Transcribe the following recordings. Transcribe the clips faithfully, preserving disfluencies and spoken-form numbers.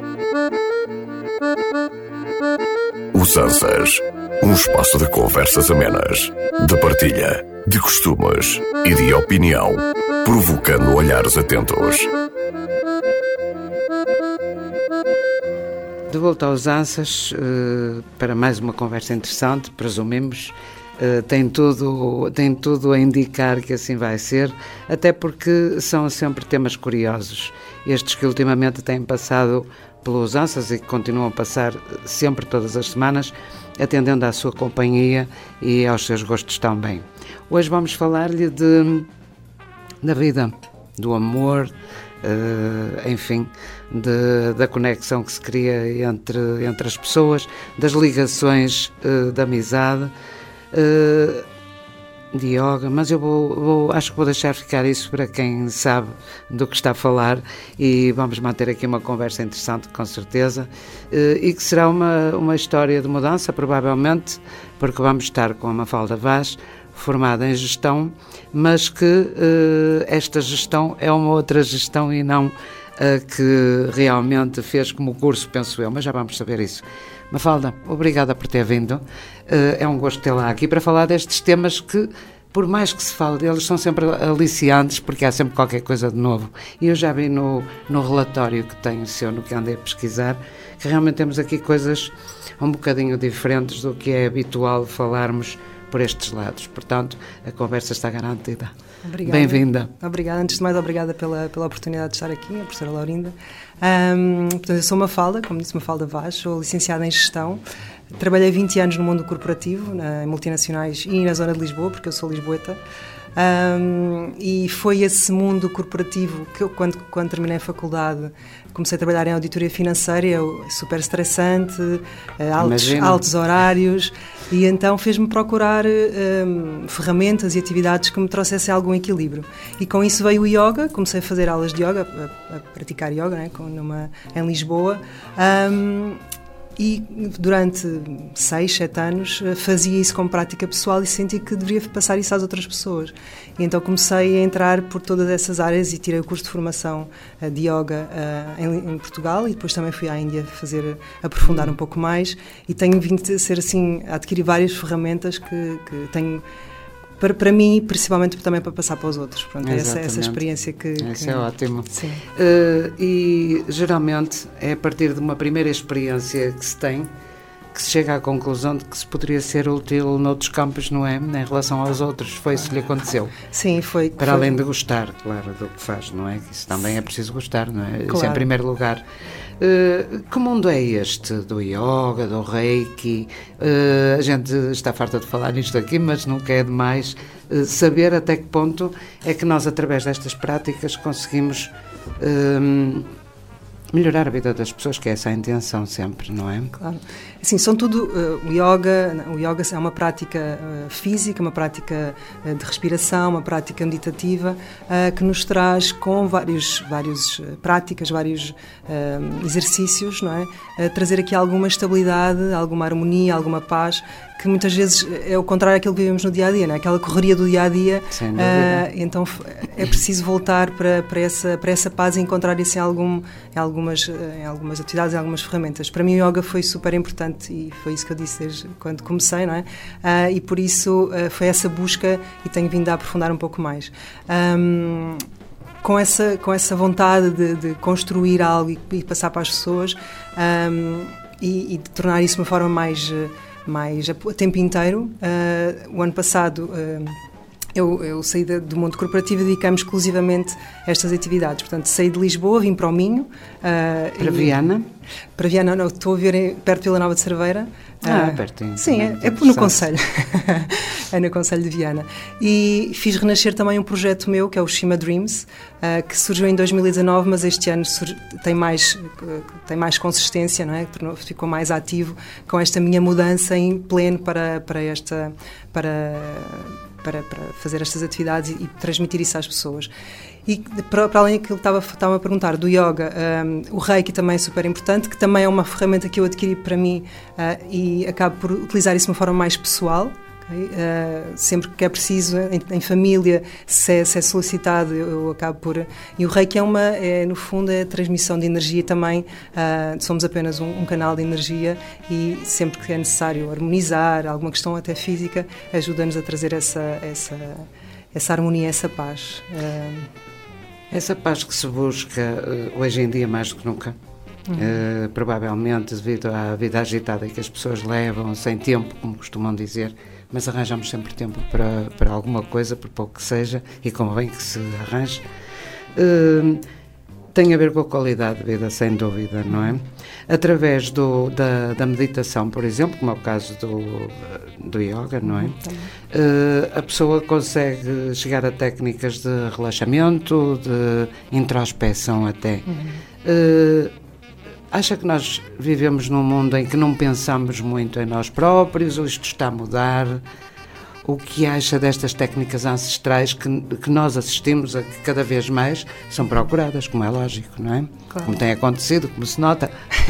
Os Ansas, um espaço de conversas amenas, de partilha, de costumes e de opinião, provocando olhares atentos. De volta aos Ansas, para mais uma conversa interessante, presumimos. Tem tudo, tem tudo a indicar que assim vai ser, até porque são sempre temas curiosos. Estes que ultimamente têm passado pelos Ansas e que continuam a passar sempre, todas as semanas, atendendo à sua companhia e aos seus gostos também. Hoje vamos falar-lhe de, da vida, do amor, uh, enfim, de, da conexão que se cria entre, entre as pessoas, das ligações uh, de amizade, uh, de yoga, mas eu vou, vou, acho que vou deixar ficar isso para quem sabe do que está a falar e vamos manter aqui uma conversa interessante, com certeza, e que será uma, uma história de mudança, provavelmente, porque vamos estar com a Mafalda Vaz, formada em gestão, mas que uh, esta gestão é uma outra gestão e não a que realmente fez como curso, penso eu, mas já vamos saber isso. Mafalda, obrigada por ter vindo. Uh, é um gosto tê-la aqui para falar destes temas que, por mais que se fale deles, são sempre aliciantes, porque há sempre qualquer coisa de novo. E eu já vi no, no relatório que tenho seu, no que andei a pesquisar, que realmente temos aqui coisas um bocadinho diferentes do que é habitual falarmos por estes lados. Portanto, a conversa está garantida. Obrigada. Bem-vinda. Obrigada. Antes de mais, obrigada pela, pela oportunidade de estar aqui, a professora Laurinda. Um, portanto, eu sou Mafalda, como disse, Mafalda Vaz, sou licenciada em Gestão. Trabalhei vinte anos no mundo corporativo, em multinacionais e na zona de Lisboa, porque eu sou lisboeta. Um, e foi esse mundo corporativo que eu, quando, quando terminei a faculdade, comecei a trabalhar em auditoria financeira, eu, super estressante, altos, altos horários, e então fez-me procurar um, ferramentas e atividades que me trouxessem algum equilíbrio. E com isso veio o yoga, comecei a fazer aulas de yoga, a, a praticar yoga, né, numa, em Lisboa. Um, E durante seis, sete anos fazia isso como prática pessoal e senti que deveria passar isso às outras pessoas. E então comecei a entrar por todas essas áreas e tirei o curso de formação de yoga em Portugal e depois também fui à Índia fazer, aprofundar um pouco mais e tenho vindo a ser assim, a adquirir várias ferramentas que, que tenho para, para mim e principalmente também para passar para os outros. Pronto, é essa, essa experiência que... Isso que... é ótimo. Sim. Uh, e geralmente é a partir de uma primeira experiência que se tem que se chega à conclusão de que se poderia ser útil noutros campos, não é? Em relação aos outros, foi isso que lhe aconteceu. Sim, foi. Para foi... além de gostar, claro, do que faz, não é? Isso também é preciso gostar, não é? Claro. Isso é em primeiro lugar. Uh, que mundo é este do yoga, do reiki? Uh, a gente está farta de falar nisto aqui, mas nunca é demais uh, saber até que ponto é que nós, através destas práticas, conseguimos uh, melhorar a vida das pessoas, que é essa a intenção sempre, não é? Claro. Assim, são tudo, uh, o yoga, o yoga é uma prática uh, física, uma prática uh, de respiração, uma prática meditativa, uh, que nos traz com vários, vários uh, práticas, vários uh, exercícios, não é? Uh, trazer aqui alguma estabilidade, alguma harmonia, alguma paz, que muitas vezes é o contrário daquilo que vivemos no dia-a-dia, não é? Aquela correria do dia-a-dia. Sem dúvida. Uh, então é preciso voltar para, para, essa, para essa paz e encontrar isso em, algum, em, algumas, em algumas atividades, em algumas ferramentas. Para mim o yoga foi super importante e foi isso que eu disse desde quando comecei, não é? Uh, e por isso uh, foi essa busca e tenho vindo a aprofundar um pouco mais. Um, com, essa, com essa vontade de, de construir algo e, e passar para as pessoas um, e, e de tornar isso de uma forma mais... mais a tempo inteiro. Uh, o ano passado uh, eu, eu saí de, do mundo corporativo e dedicamos exclusivamente a estas atividades. Portanto, saí de Lisboa, vim para o Minho. Uh, para Viana? Para Viana, não, estou a ver em, perto de Vila Nova de Cerveira. Ah, uh, pertinho. Sim, é, é no Conselho. É no Conselho de Viana. E fiz renascer também um projeto meu, que é o Shima Dreams, uh, que surgiu em dois mil e dezanove, mas este ano surge, tem, mais, uh, tem mais consistência, não é? Ficou mais ativo com esta minha mudança em pleno para, para esta... Para, Para, para fazer estas atividades e, e transmitir isso às pessoas. E para, para além daquilo que estava, estava a perguntar, do yoga, um, o reiki também é super importante, que também é uma ferramenta que eu adquiri para mim uh, e acabo por utilizar isso de uma forma mais pessoal, Uh, sempre que é preciso, em, em família, se é, se é solicitado, eu, eu acabo por... E o Reiki é, uma, é, no fundo, é a transmissão de energia também. Uh, somos apenas um, um canal de energia e sempre que é necessário harmonizar, alguma questão até física, ajuda-nos a trazer essa, essa, essa harmonia, essa paz. Uh, essa paz que se busca uh, hoje em dia mais do que nunca. Uhum. Uh, provavelmente devido à vida agitada que as pessoas levam, sem tempo, como costumam dizer, mas arranjamos sempre tempo para, para alguma coisa, por pouco que seja, e convém que se arranje. Uh, tem a ver com a qualidade de vida, sem dúvida, não é? Através do, da, da meditação, por exemplo, como é o caso do, do yoga, não é? Uh, a pessoa consegue chegar a técnicas de relaxamento, de introspeção até. Uhum. Uh, Acha que nós vivemos num mundo em que não pensamos muito em nós próprios, ou isto está a mudar? O que acha destas técnicas ancestrais que, que nós assistimos a que cada vez mais são procuradas, como é lógico, não é? Claro. Como tem acontecido, como se nota.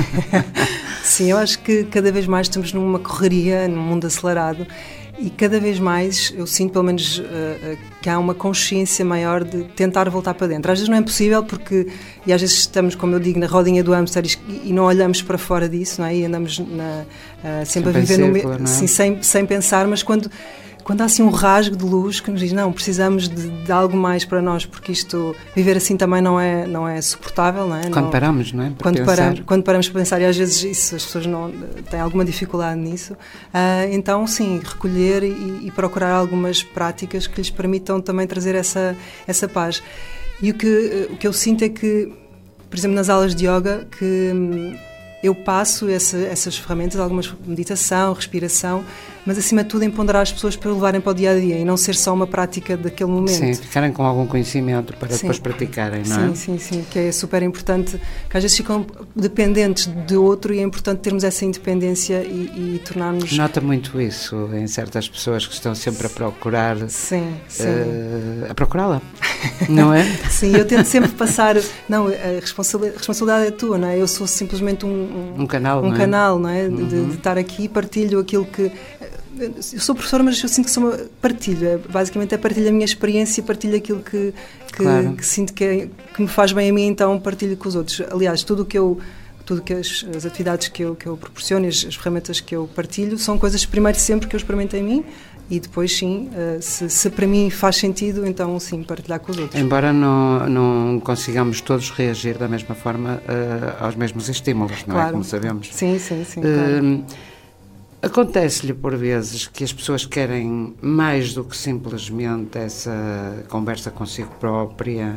Sim, eu acho que cada vez mais estamos numa correria, num mundo acelerado, e cada vez mais eu sinto, pelo menos, uh, uh, que há uma consciência maior de tentar voltar para dentro. Às vezes não é possível porque, e às vezes estamos, como eu digo, na rodinha do hamster e, e não olhamos para fora disso, não é? E andamos na, uh, sempre a viver no meio, assim, sem, sem pensar, mas quando... Quando há assim um rasgo de luz que nos diz, não, precisamos de, de algo mais para nós, porque isto, viver assim também não é, não é suportável, não é? Quando não, paramos, não é? Quando paramos, quando paramos para pensar, e às vezes isso, as pessoas não têm alguma dificuldade nisso, uh, então sim, recolher e, e procurar algumas práticas que lhes permitam também trazer essa, essa paz. E o que, o que eu sinto é que, por exemplo, nas aulas de yoga, que hum, eu passo essa, essas ferramentas, algumas meditação, respiração, mas acima de tudo em ponderar as pessoas para o levarem para o dia-a-dia e não ser só uma prática daquele momento. Sim, ficarem com algum conhecimento para sim. depois praticarem, não sim, é? Sim, sim, sim, que é super importante, que às vezes ficam dependentes de outro e é importante termos essa independência e, e tornarmos... Nota muito isso em certas pessoas que estão sempre a procurar... Sim, sim. Uh, a procurá-la, não é? Sim, eu tento sempre passar... Não, a responsabilidade, a responsabilidade é tua, não é? Eu sou simplesmente um... Um, um canal, um não é? canal, não é? Uhum. De, de estar aqui e partilho aquilo que... Eu sou professora, mas eu sinto que sou uma partilha. Basicamente é partilho a minha experiência e partilho aquilo que, que, claro. que sinto que, é, que me faz bem a mim, então partilho com os outros. Aliás, tudo o que eu... Tudo que as, as atividades que eu, que eu proporciono, as, as ferramentas que eu partilho, são coisas primeiro sempre que eu experimento em mim e depois sim, uh, se, se para mim faz sentido, então sim, partilhar com os outros. Embora não, não consigamos todos reagir da mesma forma uh, aos mesmos estímulos, não claro. é? Como sabemos. Sim, sim, sim. Uh, claro. Acontece-lhe por vezes que as pessoas querem mais do que simplesmente essa conversa consigo própria,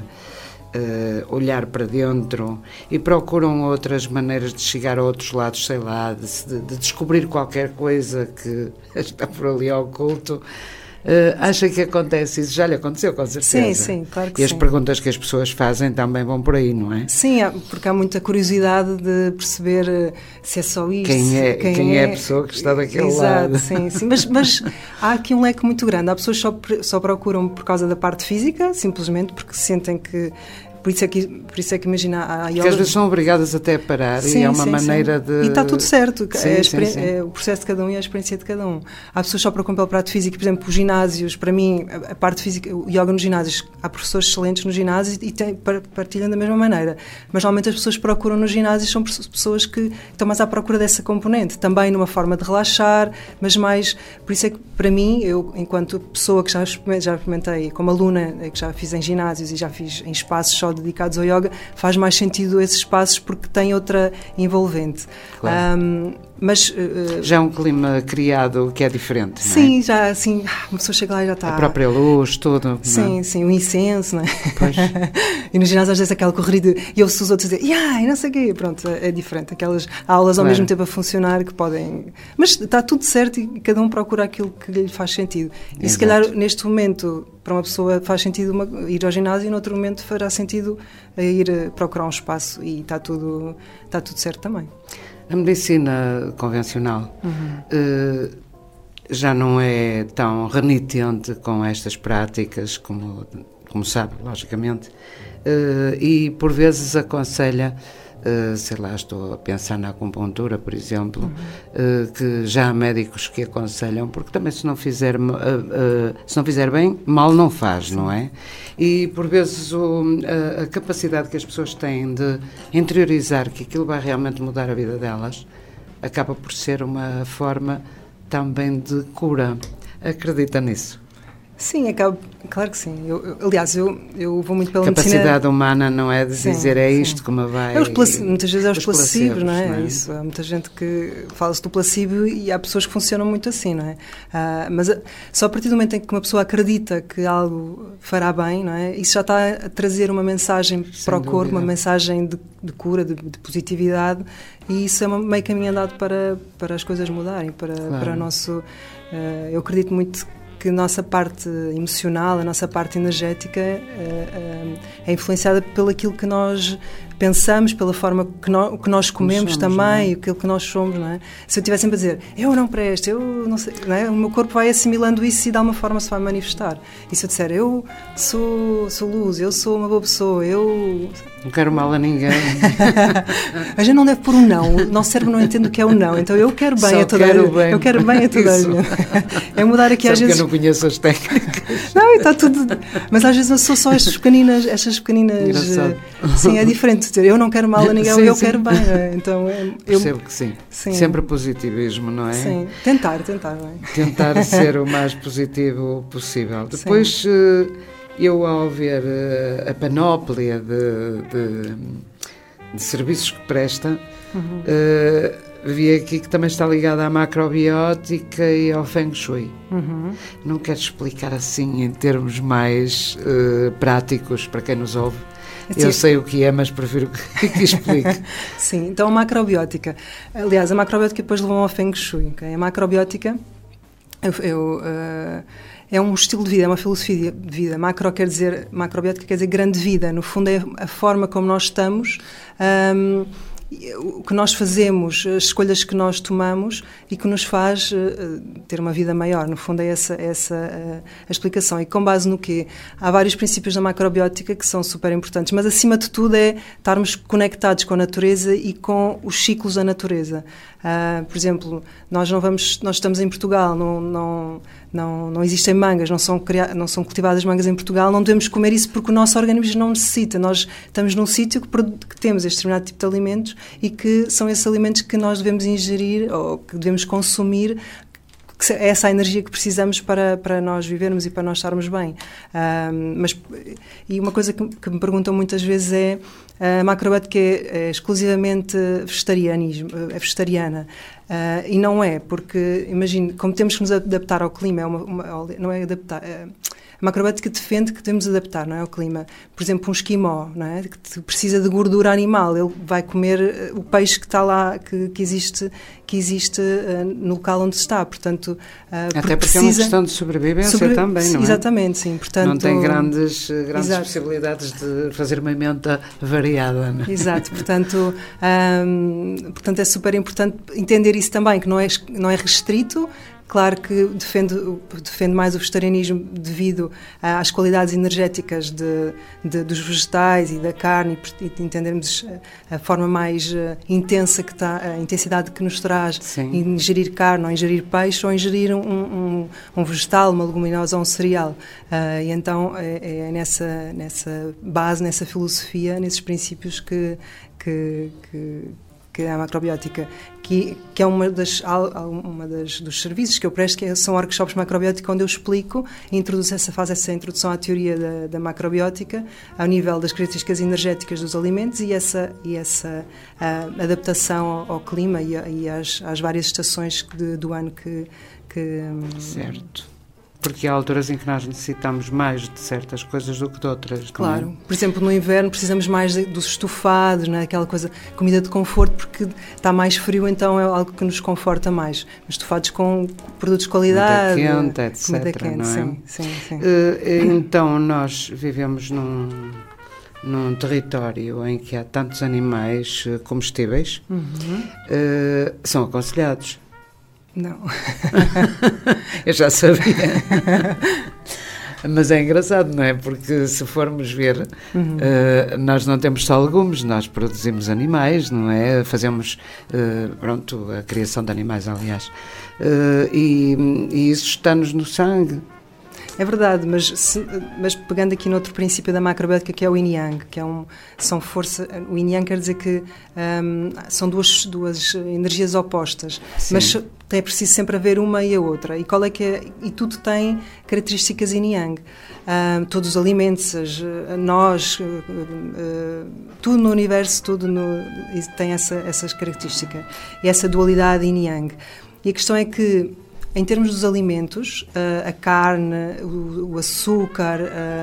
uh, olhar para dentro e procuram outras maneiras de chegar a outros lados, sei lá, de, de descobrir qualquer coisa que está por ali oculto. Uh, acha que acontece isso? Já lhe aconteceu, com certeza. Sim, sim, claro que sim. E as sim. perguntas que as pessoas fazem também vão por aí, não é? Sim, porque há muita curiosidade de perceber se é só isto. Quem é, quem quem é, é a pessoa que está daquele Exato, lado. Sim, sim. Mas, mas há aqui um leque muito grande. Há pessoas que só, só procuram por causa da parte física, simplesmente porque sentem que... Por isso é que, por isso é que imagina a yoga... Porque às vezes são obrigadas até a parar sim, e é uma sim, maneira sim. de... E está tudo certo, sim, é, sim, sim. é o processo de cada um e a experiência de cada um. Há pessoas só procuram pelo prato físico, por exemplo, os ginásios, para mim, a parte física, o yoga nos ginásios, há professores excelentes nos ginásios e tem, partilham da mesma maneira. Mas normalmente as pessoas que procuram nos ginásios são pessoas que estão mais à procura dessa componente, também numa forma de relaxar, mas mais... Por isso é que, para mim, eu, enquanto pessoa que já experimentei, já experimentei como aluna, que já fiz em ginásios e já fiz em espaços só dedicados ao yoga, faz mais sentido esses espaços porque tem outra envolvente. Claro. Um, mas, uh, já é um clima criado que é diferente, sim, não é? já assim, uma pessoa chega lá e já está... A própria luz, tudo. Sim, não? sim, o incenso, não é? Pois. E no ginásio às vezes aquela correria de... E ouve-se os outros dizer, yeah, e não sei o quê. Pronto, é diferente. Aquelas aulas ao claro. mesmo tempo a funcionar que podem... Mas está tudo certo e cada um procura aquilo que lhe faz sentido. E Exato. se calhar neste momento... Para uma pessoa faz sentido uma, ir ao ginásio e no outro momento fará sentido ir procurar um espaço e está tudo, está tudo certo também. A medicina convencional uhum. uh, já não é tão renitente com estas práticas, como, como sabe, logicamente, uh, e por vezes aconselha Uh, sei lá, estou a pensar na acupuntura, por exemplo, uhum. uh, que já há médicos que aconselham, porque também se não fizer, uh, uh, se não fizer bem, mal não faz, Sim. não é? E por vezes o, a, a capacidade que as pessoas têm de interiorizar que aquilo vai realmente mudar a vida delas, acaba por ser uma forma também de cura. Acredita nisso? Sim, acaba, claro que sim. Eu, eu, aliás, eu, eu vou muito pela capacidade medicina... humana não é de sim, dizer é isto sim. como vai... É os placebos, muitas vezes é os, os placebos, não é? Não é? Isso, há muita gente que fala-se do placebo e há pessoas que funcionam muito assim, não é? Ah, mas a, só a partir do momento em que uma pessoa acredita que algo fará bem, não é? Isso já está a trazer uma mensagem Sem para o corpo, dúvida. Uma mensagem de, de cura, de, de positividade, e isso é uma, meio caminho andado para, para as coisas mudarem, para, claro. para o nosso... Uh, eu acredito muito que a nossa parte emocional, a nossa parte energética uh, uh, é influenciada pelo aquilo que nós pensamos, pela forma que, no, que nós comemos somos, também, é? Aquilo que nós somos, não é? Se eu estiver sempre a dizer, eu não presto, eu não sei, não é? O meu corpo vai assimilando isso e de alguma forma se vai manifestar. E se eu disser, eu sou, sou luz, eu sou uma boa pessoa, eu... Não quero mal a ninguém. A gente não deve pôr um não, o nosso cérebro não entende o que é o não, então eu quero bem Só a toda quero a bem. Eu quero bem a toda a gente. É mudar aqui Sabe às vezes... que eu não conheço as técnicas. Não, está tudo... Mas às vezes eu sou só estas pequeninas... Estas pequeninas Engraçado. Sim, é diferente. Eu não quero mal a ninguém, sim, eu sim. quero bem. Então, eu... Percebo que sim. sim. Sempre positivismo, não é? Sim. Tentar, tentar. Não é? Tentar ser o mais positivo possível. Depois, sim. eu ao ver a panóplia de, de, de serviços que presta, uhum. uh, vi aqui que também está ligada à macrobiótica e ao Feng Shui. Uhum. Não quero explicar assim em termos mais uh, práticos para quem nos ouve? Sim. Eu sei o que é, mas prefiro que, que explique. Sim, então a macrobiótica. Aliás, a macrobiótica depois levou ao Feng Shui. Okay? A macrobiótica eu, eu, uh, é um estilo de vida, é uma filosofia de vida. Macro quer dizer, macrobiótica quer dizer grande vida. No fundo é a forma como nós estamos, um, o que nós fazemos, as escolhas que nós tomamos e que nos faz uh, ter uma vida maior. No fundo é essa, essa uh, a explicação. E com base no quê? Há vários princípios da macrobiótica que são super importantes, mas acima de tudo é estarmos conectados com a natureza e com os ciclos da natureza. Uh, por exemplo, nós não vamos, nós estamos em Portugal, não, não, não, não existem mangas, não são, cria, não são cultivadas mangas em Portugal, não devemos comer isso porque o nosso organismo não necessita. Nós estamos num sítio que, que temos este determinado tipo de alimentos e que são esses alimentos que nós devemos ingerir ou que devemos consumir, que é essa a energia que precisamos para, para nós vivermos e para nós estarmos bem. Um, mas, e uma coisa que, que me perguntam muitas vezes é a macrobiótica é, é exclusivamente vegetarianismo, é vegetariana. Uh, e não é, porque, imagine, como temos que nos adaptar ao clima, é uma, uma, não é adaptar... É, a macrobiótica defende que devemos adaptar, não é, ao clima. Por exemplo, um esquimó, não é, que precisa de gordura animal, ele vai comer o peixe que está lá, que, que existe, que existe uh, no local onde está. Portanto, uh, até porque precisa... é uma questão de sobrevivência sobre... também, não é? Exatamente, sim. Portanto, não tem grandes, grandes possibilidades de fazer uma emenda variada. Não é? Exato, portanto, um, portanto é super importante entender isso também, que não é, não é restrito. Claro que defendo, defendo mais o vegetarianismo devido às qualidades energéticas de, de, dos vegetais e da carne e de entendermos a forma mais uh, intensa que está, a intensidade que nos traz Sim. ingerir carne ou ingerir peixe ou ingerir um, um, um vegetal, uma leguminosa ou um cereal. Uh, e então é, é nessa, nessa base, nessa filosofia, nesses princípios que... que, que que é a macrobiótica, que, que é uma das, uma das dos serviços que eu presto, que são workshops macrobiótica, onde eu explico e introduzo essa, faz essa introdução à teoria da, da macrobiótica, ao nível das características energéticas dos alimentos e essa, e essa uh, adaptação ao, ao clima e, a, e às, às várias estações de, do ano que... que certo. Porque há alturas em que nós necessitamos mais de certas coisas do que de outras. Claro. Não é? Por exemplo, no inverno precisamos mais de, dos estofados, não é? Aquela coisa, comida de conforto, porque está mais frio, então é algo que nos conforta mais. Estofados com produtos de qualidade. Comida quente, etcétera. Comida quente, não é? sim, sim, sim. Uh, então, nós vivemos num, num território em que há tantos animais comestíveis, uhum. uh, são aconselhados. Não. Eu já sabia. Mas é engraçado, não é? Porque se formos ver, uhum. uh, nós não temos só legumes, nós produzimos animais, não é? Fazemos, uh, pronto, a criação de animais, aliás. Uh, e, e isso está-nos no sangue. É verdade, mas, se, mas pegando aqui no outro princípio da macrobiótica, que é o yin-yang, que é um, são força, o yin-yang quer dizer que um, são duas, duas energias opostas, Sim. mas é preciso sempre haver uma e a outra. E, qual é que é, e tudo tem características yin-yang. Um, todos os alimentos, as, nós, uh, uh, tudo no universo, tudo no, tem essa, essas características. E essa dualidade yin-yang. E a questão é que, em termos dos alimentos, a carne, o açúcar,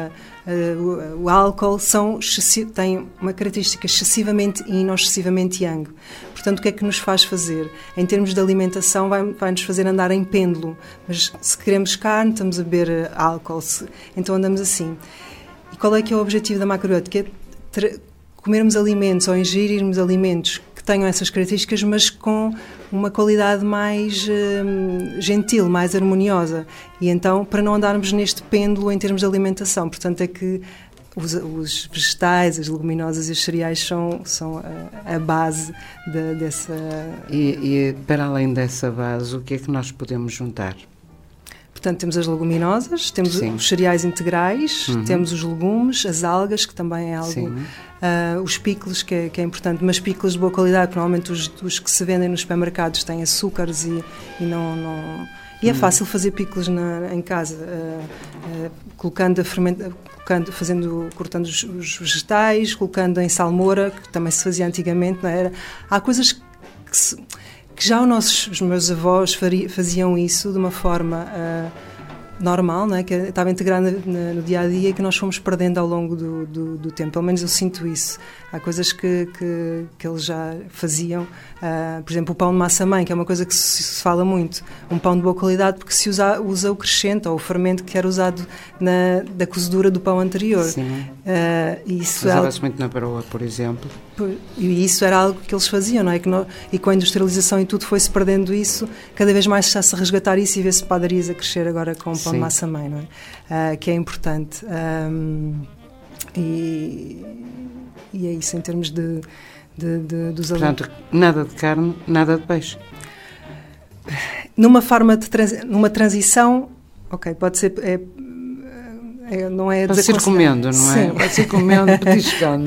o álcool são, têm uma característica excessivamente yin ou excessivamente yang. Portanto, o que é que nos faz fazer? Em termos de alimentação, vai, vai nos fazer andar em pêndulo. Mas se queremos carne, estamos a beber álcool, se, então andamos assim. E qual é que é o objetivo da macrobiótica? É comermos alimentos ou ingerirmos alimentos que tenham essas características, mas com uma qualidade mais uh, gentil, mais harmoniosa. E então, para não andarmos neste pêndulo em termos de alimentação. Portanto, é que os, os vegetais, as leguminosas e os cereais são, são a, a base de, dessa... E, e, para além dessa base, o que é que nós podemos juntar? Portanto, temos as leguminosas, temos Sim. os cereais integrais, uhum. temos os legumes, as algas, que também é algo... Uh, os picles, que é, que é importante, mas picles de boa qualidade, normalmente os, os que se vendem nos supermercados têm açúcares e, e não... não... E é fácil fazer picles na, em casa, uh, uh, colocando a fermenta, colocando, fazendo, cortando os, os vegetais, colocando em salmoura, que também se fazia antigamente, não era? Há coisas que, se, que já os, nossos, os meus avós faria, faziam isso de uma forma uh, normal, não é? Que estava integrado no, no dia-a-dia e que nós fomos perdendo ao longo do, do, do tempo. Pelo menos eu sinto isso. Há coisas que, que, que eles já faziam. Uh, por exemplo, o pão de massa-mãe, que é uma coisa que se, se fala muito. Um pão de boa qualidade porque se usa, usa o crescente ou o fermento que era usado na, da cozedura do pão anterior. Sim. Uh, isso Usava-se é muito na Baroa, por exemplo. E isso era algo que eles faziam, não é? Que não, e com a industrialização e tudo foi-se perdendo isso. Cada vez mais está-se a resgatar isso e vê-se padarias a crescer agora com o pão Sim. de massa-mãe, não é? Uh, que é importante. Um, e... E é isso em termos de, de, de, dos alimentos. Portanto, nada de carne, nada de peixe. Numa forma de transi- numa transição, ok, pode ser... É, é, não é pode ser comendo, não Sim. é? Pode ser comendo, petiscando.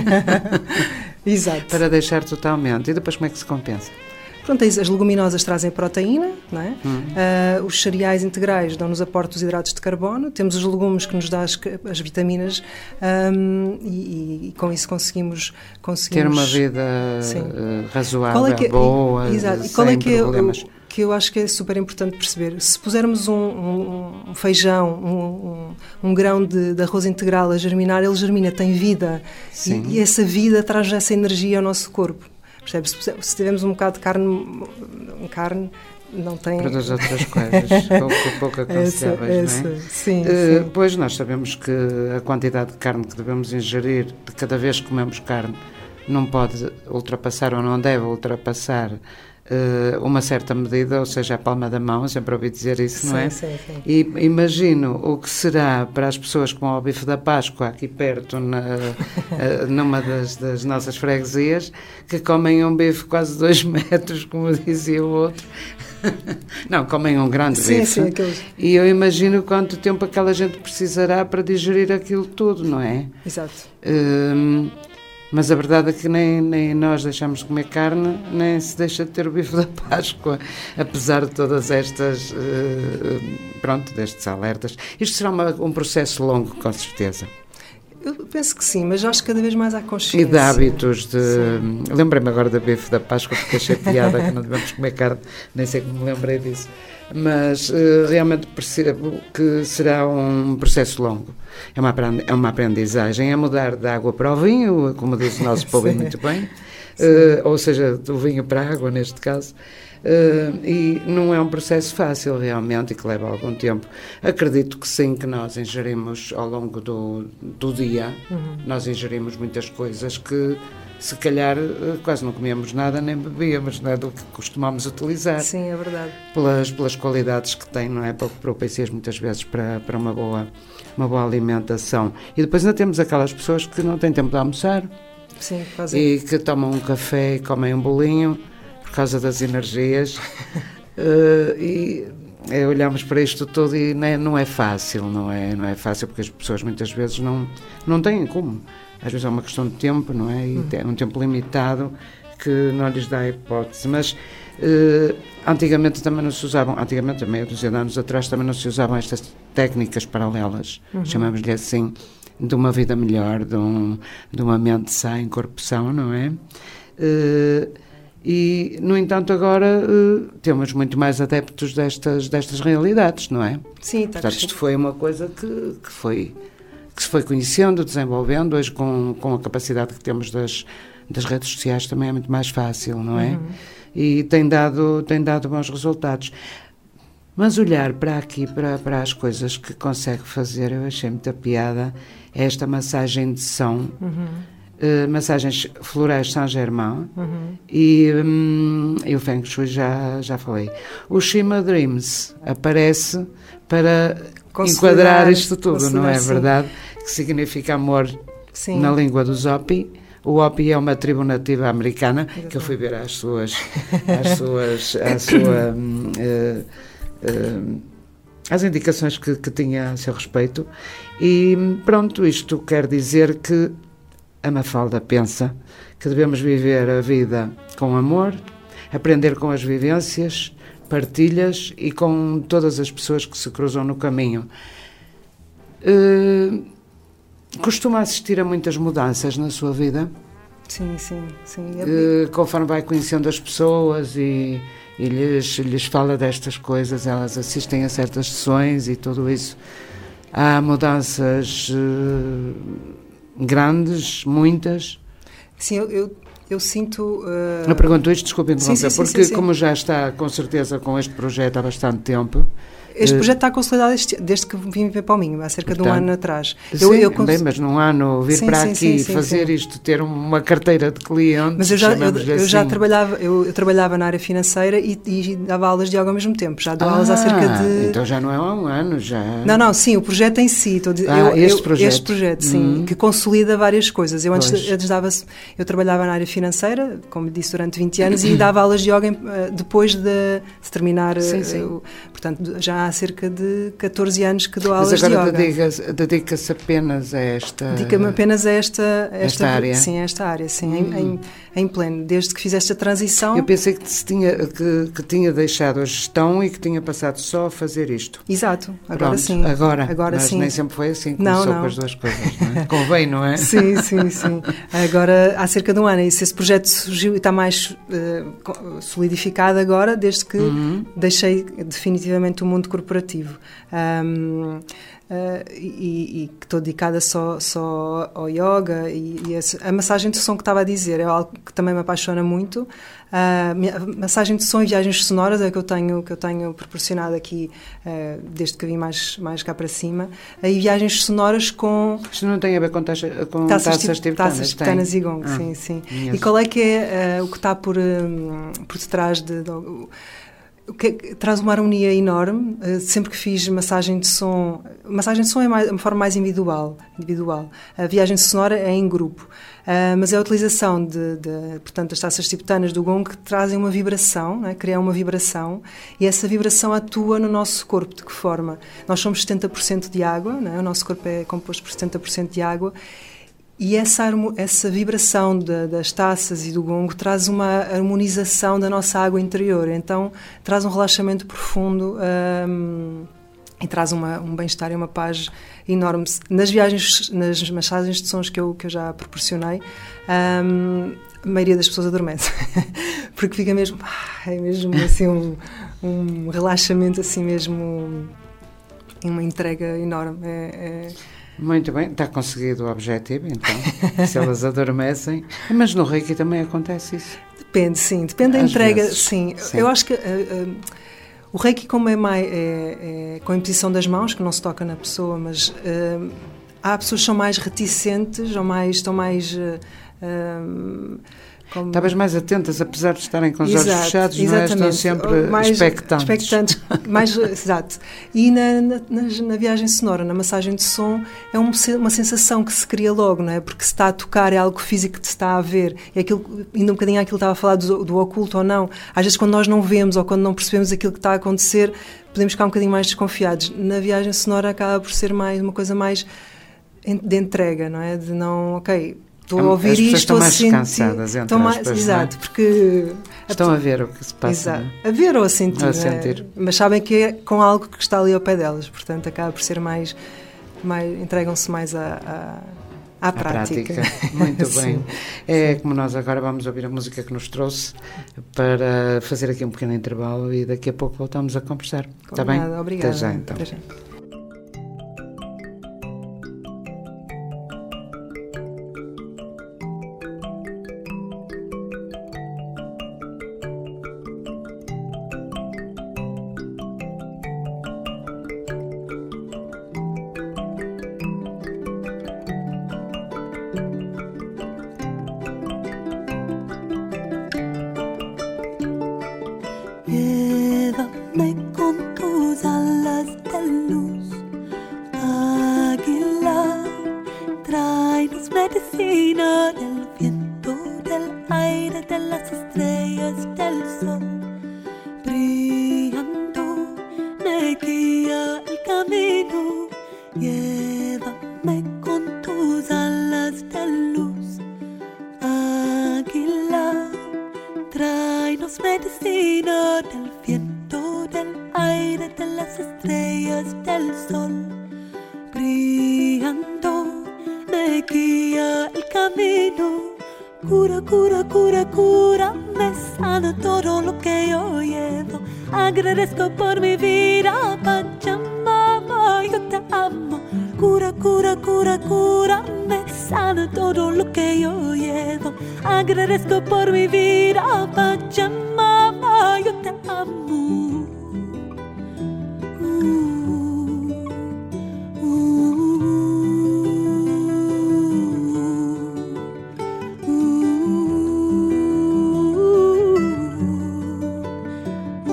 Exato. Para deixar totalmente. E depois como é que se compensa? Pronto, as leguminosas trazem proteína, não é? Hum. Uh, os cereais integrais dão-nos aporte dos hidratos de carbono, temos os legumes que nos dão as, as vitaminas um, e, e com isso conseguimos, conseguimos... ter uma vida uh, razoável, qual é que, boa, e, exato. sem e qual é que problemas. É, que eu acho que é super importante perceber. Se pusermos um, um, um feijão, um, um, um grão de, de arroz integral a germinar, ele germina, tem vida. E, e essa vida traz essa energia ao nosso corpo. Percebe? Se, se tivermos um bocado de carne, carne não tem... Produz outras coisas, pouco, pouco aconselháveis, essa, não é? Essa, sim, uh, sim. Pois nós sabemos que a quantidade de carne que devemos ingerir, de cada vez que comemos carne, não pode ultrapassar ou não deve ultrapassar uh, uma certa medida, ou seja, a palma da mão, sempre ouvi dizer isso, sim, não é? Sim, sim. E imagino o que será para as pessoas que vão ao bife da Páscoa, aqui perto, na, uh, numa das, das nossas freguesias, que comem um bife quase dois metros, como dizia o outro. Não, comem um grande sim, bife. Sim, aqueles... E eu imagino quanto tempo aquela gente precisará para digerir aquilo tudo, não é? Exato. Um, Mas a verdade é que nem, nem nós deixamos de comer carne, nem se deixa de ter o bife da Páscoa, apesar de todas estas, uh, pronto, destes alertas. Isto será uma, um processo longo, com certeza. Eu penso que sim, mas acho que cada vez mais há consciência. E de hábitos de... Lembrei-me agora da bife da Páscoa, porque achei piada que não devemos comer carne, nem sei como me lembrei disso. Mas uh, realmente percebo que será um processo longo. É uma, é uma aprendizagem, é mudar da água para o vinho, como diz o nosso povo muito bem, uh, ou seja, do vinho para a água, neste caso. Uh, e não é um processo fácil realmente e que leva algum tempo. Acredito que sim, que nós ingerimos ao longo do, do dia, uhum. nós ingerimos muitas coisas que se calhar quase não comíamos nada nem bebíamos, não é, do que costumamos utilizar. Sim, é verdade. Pelas, pelas qualidades que tem, não é? Pouco propícias muitas vezes para, para uma, boa, uma boa alimentação. E depois ainda temos aquelas pessoas que não têm tempo de almoçar. Sim, fazem. E que tomam um café e comem um bolinho por causa das energias. uh, e é, olhamos para isto tudo e não é, não é fácil, não é, não é fácil porque as pessoas muitas vezes não, não têm como. Às vezes é uma questão de tempo, não é? E é um tempo limitado que não lhes dá hipótese. Mas uh, antigamente também não se usavam, antigamente, há meia dúzia de anos atrás, também não se usavam estas técnicas paralelas, uhum. chamamos-lhe assim, de uma vida melhor, de, um, de uma mente sã, em corpo são, não é? Uh, e, no entanto, agora uh, temos muito mais adeptos destas, destas realidades, não é? Sim, está. Portanto, isto foi uma coisa que, que, foi, que se foi conhecendo, desenvolvendo, hoje com, com a capacidade que temos das, das redes sociais também é muito mais fácil, não é? Uhum. E tem dado, tem dado bons resultados. Mas olhar para aqui, para, para as coisas que consegue fazer, eu achei muita piada, é esta massagem de som, uhum. uh, massagens florais Saint-Germain, uhum. e, um, e o Feng Shui já, já falei. O Shima Dreams aparece para enquadrar isto tudo, não é verdade? Que significa amor sim. na língua dos Hopi. O Hopi é uma tribo nativa americana, exatamente. Que eu fui ver as suas... As suas a sua... Uh, Uh, as indicações que, que tinha a seu respeito e pronto, isto quer dizer que a Mafalda pensa que devemos viver a vida com amor, aprender com as vivências, partilhas e com todas as pessoas que se cruzam no caminho. Uh, costuma assistir a muitas mudanças na sua vida? Sim, sim, sim. Uh, conforme vai conhecendo as pessoas e e lhes, lhes fala destas coisas, elas assistem a certas sessões e tudo isso. Há mudanças uh, grandes, muitas? Sim, eu, eu, eu sinto... Uh... Eu pergunto isto, desculpe interromper, porque sim, sim, sim. como já está com certeza com este projeto há bastante tempo... Este projeto está consolidado este, desde que vim ver para o Minho, há cerca Portanto, de um ano atrás. Sim, eu, eu cons... bem, mas num ano vir sim, para sim, aqui sim, sim, fazer sim. isto, ter uma carteira de clientes... Mas eu já, eu, eu assim. já trabalhava, eu, eu trabalhava na área financeira e, e dava aulas de yoga ao mesmo tempo. Já dou ah, aulas há cerca de... então já não é há um ano, já... Não, não, sim, o projeto em si. Estou, ah, eu, este eu, projeto. Este projeto, sim, hum. que consolida várias coisas. Eu antes, antes dava, eu trabalhava na área financeira, como disse, durante vinte anos e dava aulas de yoga depois de, de terminar... Sim, sim. Eu, portanto, já há cerca de catorze anos que dou aulas de yoga. Mas agora dedica-se, dedica-se apenas a esta... Dedica-me apenas a esta... Esta, esta área? Sim, a esta área, sim, hum. em, em, em pleno. Desde que fizeste a transição... Eu pensei que, se tinha, que, que tinha deixado a gestão e que tinha passado só a fazer isto. Exato, agora Pronto, sim. Agora, agora mas sim. nem sempre foi assim, começou não, não. com as duas coisas, não é? Convém, não é? Sim, sim, sim. Agora, há cerca de um ano, esse, esse projeto surgiu e está mais uh, solidificado agora, desde que uhum. deixei definitivamente o mundo corporativo. Um, Uh, e que estou dedicada só, só ao yoga e, e a, a massagem de som que estava a dizer é algo que também me apaixona muito. Uh, a massagem de som e viagens sonoras é que eu tenho, que eu tenho proporcionado aqui uh, desde que vim mais, mais cá para cima. Uh, e viagens sonoras com... Isto não tem a ver com, taxa, com taças, taças tibetanas? Taças tibetanas e gong, ah, sim, sim. E qual é que é uh, o que está por, um, por detrás de... de O que, traz uma harmonia enorme. Sempre que fiz massagem de som, massagem de som é mais, uma forma mais individual, individual. A viagem sonora é em grupo, uh, mas é a utilização de, de, portanto, das taças tibetanas do gong que trazem uma vibração, né? Criam uma vibração e essa vibração atua no nosso corpo. De que forma? Nós somos setenta por cento de água, né? O nosso corpo é composto por setenta por cento de água. E essa, essa vibração de, das taças e do gongo traz uma harmonização da nossa água interior, então traz um relaxamento profundo um, e traz uma, um bem-estar e uma paz enorme. Nas viagens, nas massagens de sons que eu, que eu já proporcionei, um, a maioria das pessoas adormece, porque fica mesmo, é mesmo assim um, um relaxamento assim mesmo, uma entrega enorme. É, é, Muito bem, está conseguido o objetivo, então, se elas adormecem. Mas no Reiki também acontece isso? Depende, sim, depende da entrega, vezes, sim. sim. Eu acho que uh, uh, o Reiki, como é, mais, é, é com a imposição das mãos, que não se toca na pessoa, mas uh, há pessoas que são mais reticentes, ou mais, estão mais... Uh, Um, como... Estavas mais atentas, apesar de estarem com os exato, olhos fechados, exatamente. não é? Estão sempre mais expectantes. expectantes mais, exato. E na, na, na viagem sonora, na massagem de som, é um, uma sensação que se cria logo, não é? Porque se está a tocar é algo físico que se está a ver. É aquilo, ainda um bocadinho aquilo que estava a falar do, do oculto ou não. Às vezes, quando nós não vemos ou quando não percebemos aquilo que está a acontecer, podemos ficar um bocadinho mais desconfiados. Na viagem sonora acaba por ser mais uma coisa mais de entrega, não é? De não, ok... Estou a ouvir As isto, estão estou a mais sentir... descansadas, entre mais, aspas, exato, não é? porque... Estão a ver o que se passa. Exato, a ver ou a sentir, ou a né? sentir. Mas sabem que é com algo que está ali ao pé delas, portanto acaba por ser mais... mais entregam-se mais à, à, à prática. prática. Muito bem. É como nós agora vamos ouvir a música que nos trouxe para fazer aqui um pequeno intervalo e daqui a pouco voltamos a conversar. Está bem? Obrigada. Até já, então. Até já. Llévame con tus alas de luz, águila, tráenos medicina del viento, del aire, de las estrellas, del sol, brillando, me guía el camino. Llévame con tus alas de luz, águila, tráenos medicina del viento, del aire, de las estrellas, del sol, brillando, me guía el camino. Cura, cura, cura, cura, me sana todo lo que yo llevo. Agradezco por mi vida, Pachamama, yo te amo. Cura, cura, cura, cura, me sana todo lo que yo llevo. Agradezco por mi vida, Pachamama, yo te amo. Uh, uh, uh, uh,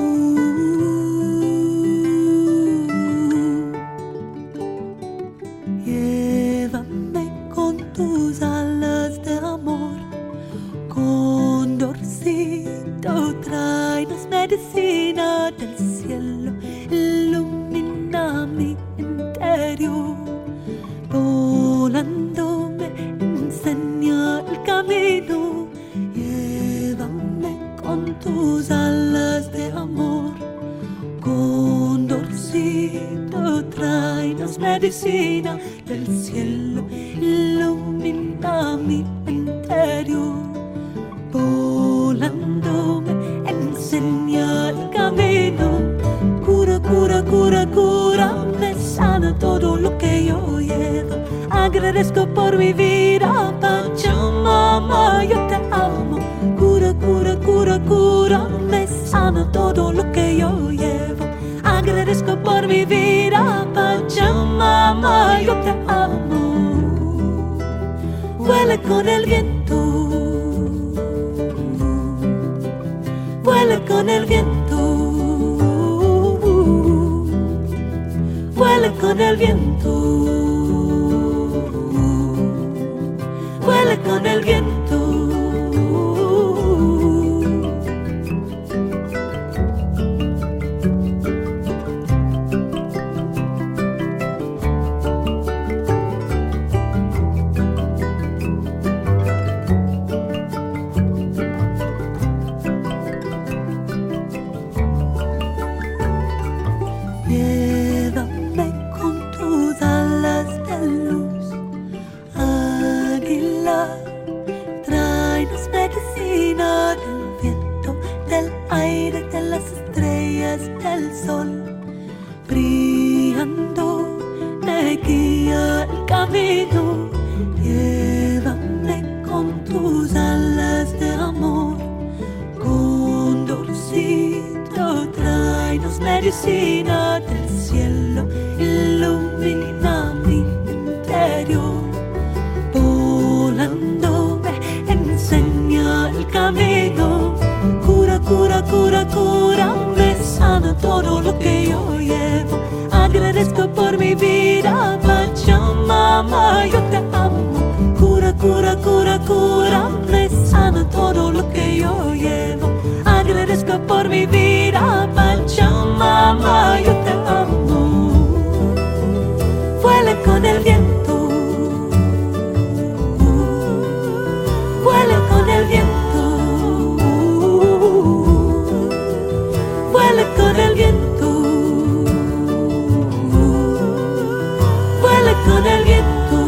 uh. Llévame con tus alas de amor, condorcito, tráenos medicina del cielo, ilumina mi interior, volándome, enseña el camino. Llévame con tus alas de amor, condorcito, tráenos medicina del cielo, ilumina mi interior, volándome, enseña el camino. Cura, cura, cura, cura, me sana todo lo que yo llevo. Agradezco por mi vida, Pachamama, yo te amo. Cura, cura, cura, cura, me sana todo lo que yo llevo. Agradezco por mi vida, Pachamama, yo te amo. Vuela con el viento, vuela con el viento, vuela con el viento, vuela con el viento. Llévame con tus alas de luz, águila, tráenos medicina del viento, del aire, de las estrellas, del sol, brillando, me guía el camino. Llévame con tus alas de amor, condorcito, tráenos medicina del cielo, ilumina mi interior, volándome, sana todo lo que yo llevo. Agradezco por mi vida, Pachamama, yo te amo. Cura, cura, cura, cura, me sana todo lo que yo llevo. Agradezco por mi vida, Pachamama, yo te amo. Vuela con el viento, vuela con el viento, vuela con el viento, vuela con el viento.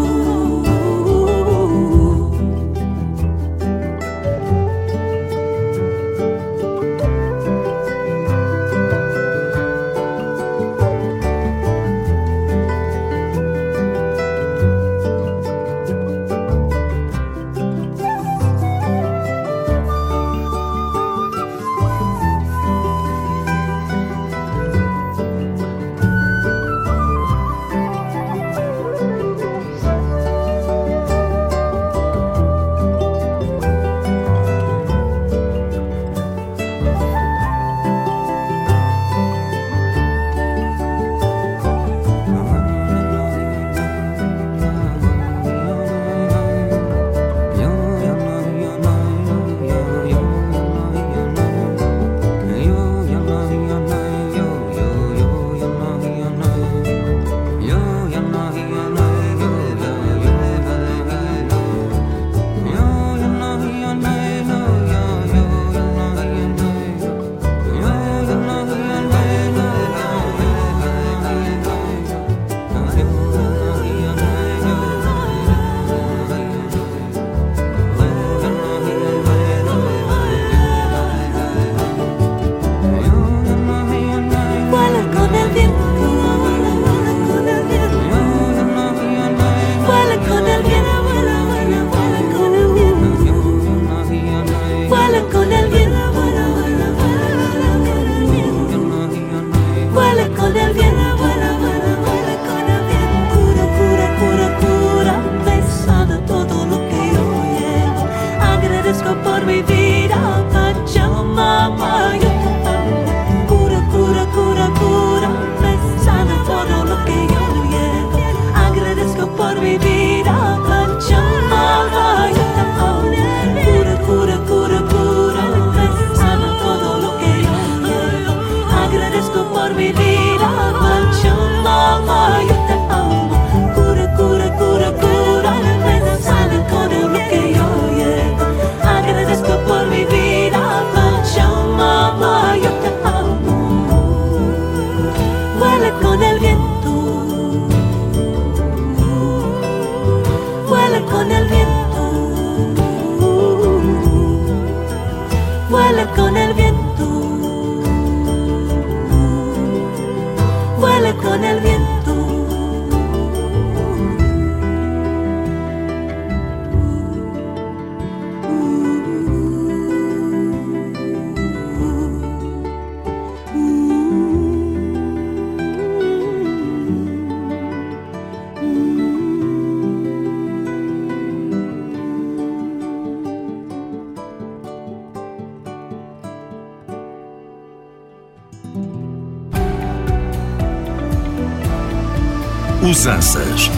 Usanças.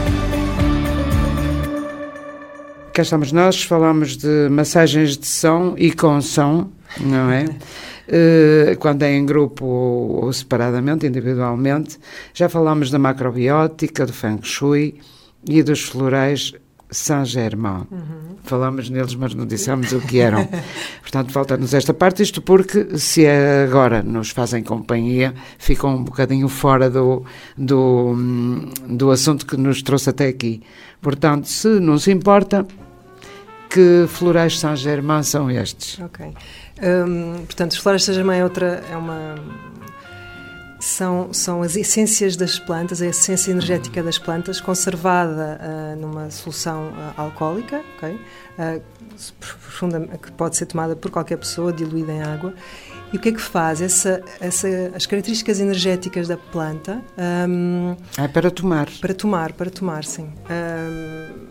Cá estamos nós, falamos de massagens de som e com som, não é? Quando é em grupo ou separadamente, individualmente. Já falámos da macrobiótica, do Feng Shui e dos florais Saint-Germain. Uhum. Falámos neles, mas não dissemos o que eram. Portanto, falta-nos esta parte, isto porque se agora nos fazem companhia, ficam um bocadinho fora do, do, do assunto que nos trouxe até aqui. Portanto, se não se importa, que florais Saint-Germain são estes? Ok. Um, portanto, os florais Saint-Germain é outra, é uma... São, são as essências das plantas, a essência energética das plantas, conservada uh, numa solução uh, alcoólica, okay? uh, profunda, que pode ser tomada por qualquer pessoa, diluída em água. E o que é que faz? Essa, essa, as características energéticas da planta... Um, é para tomar. Para tomar, para tomar, sim. Um,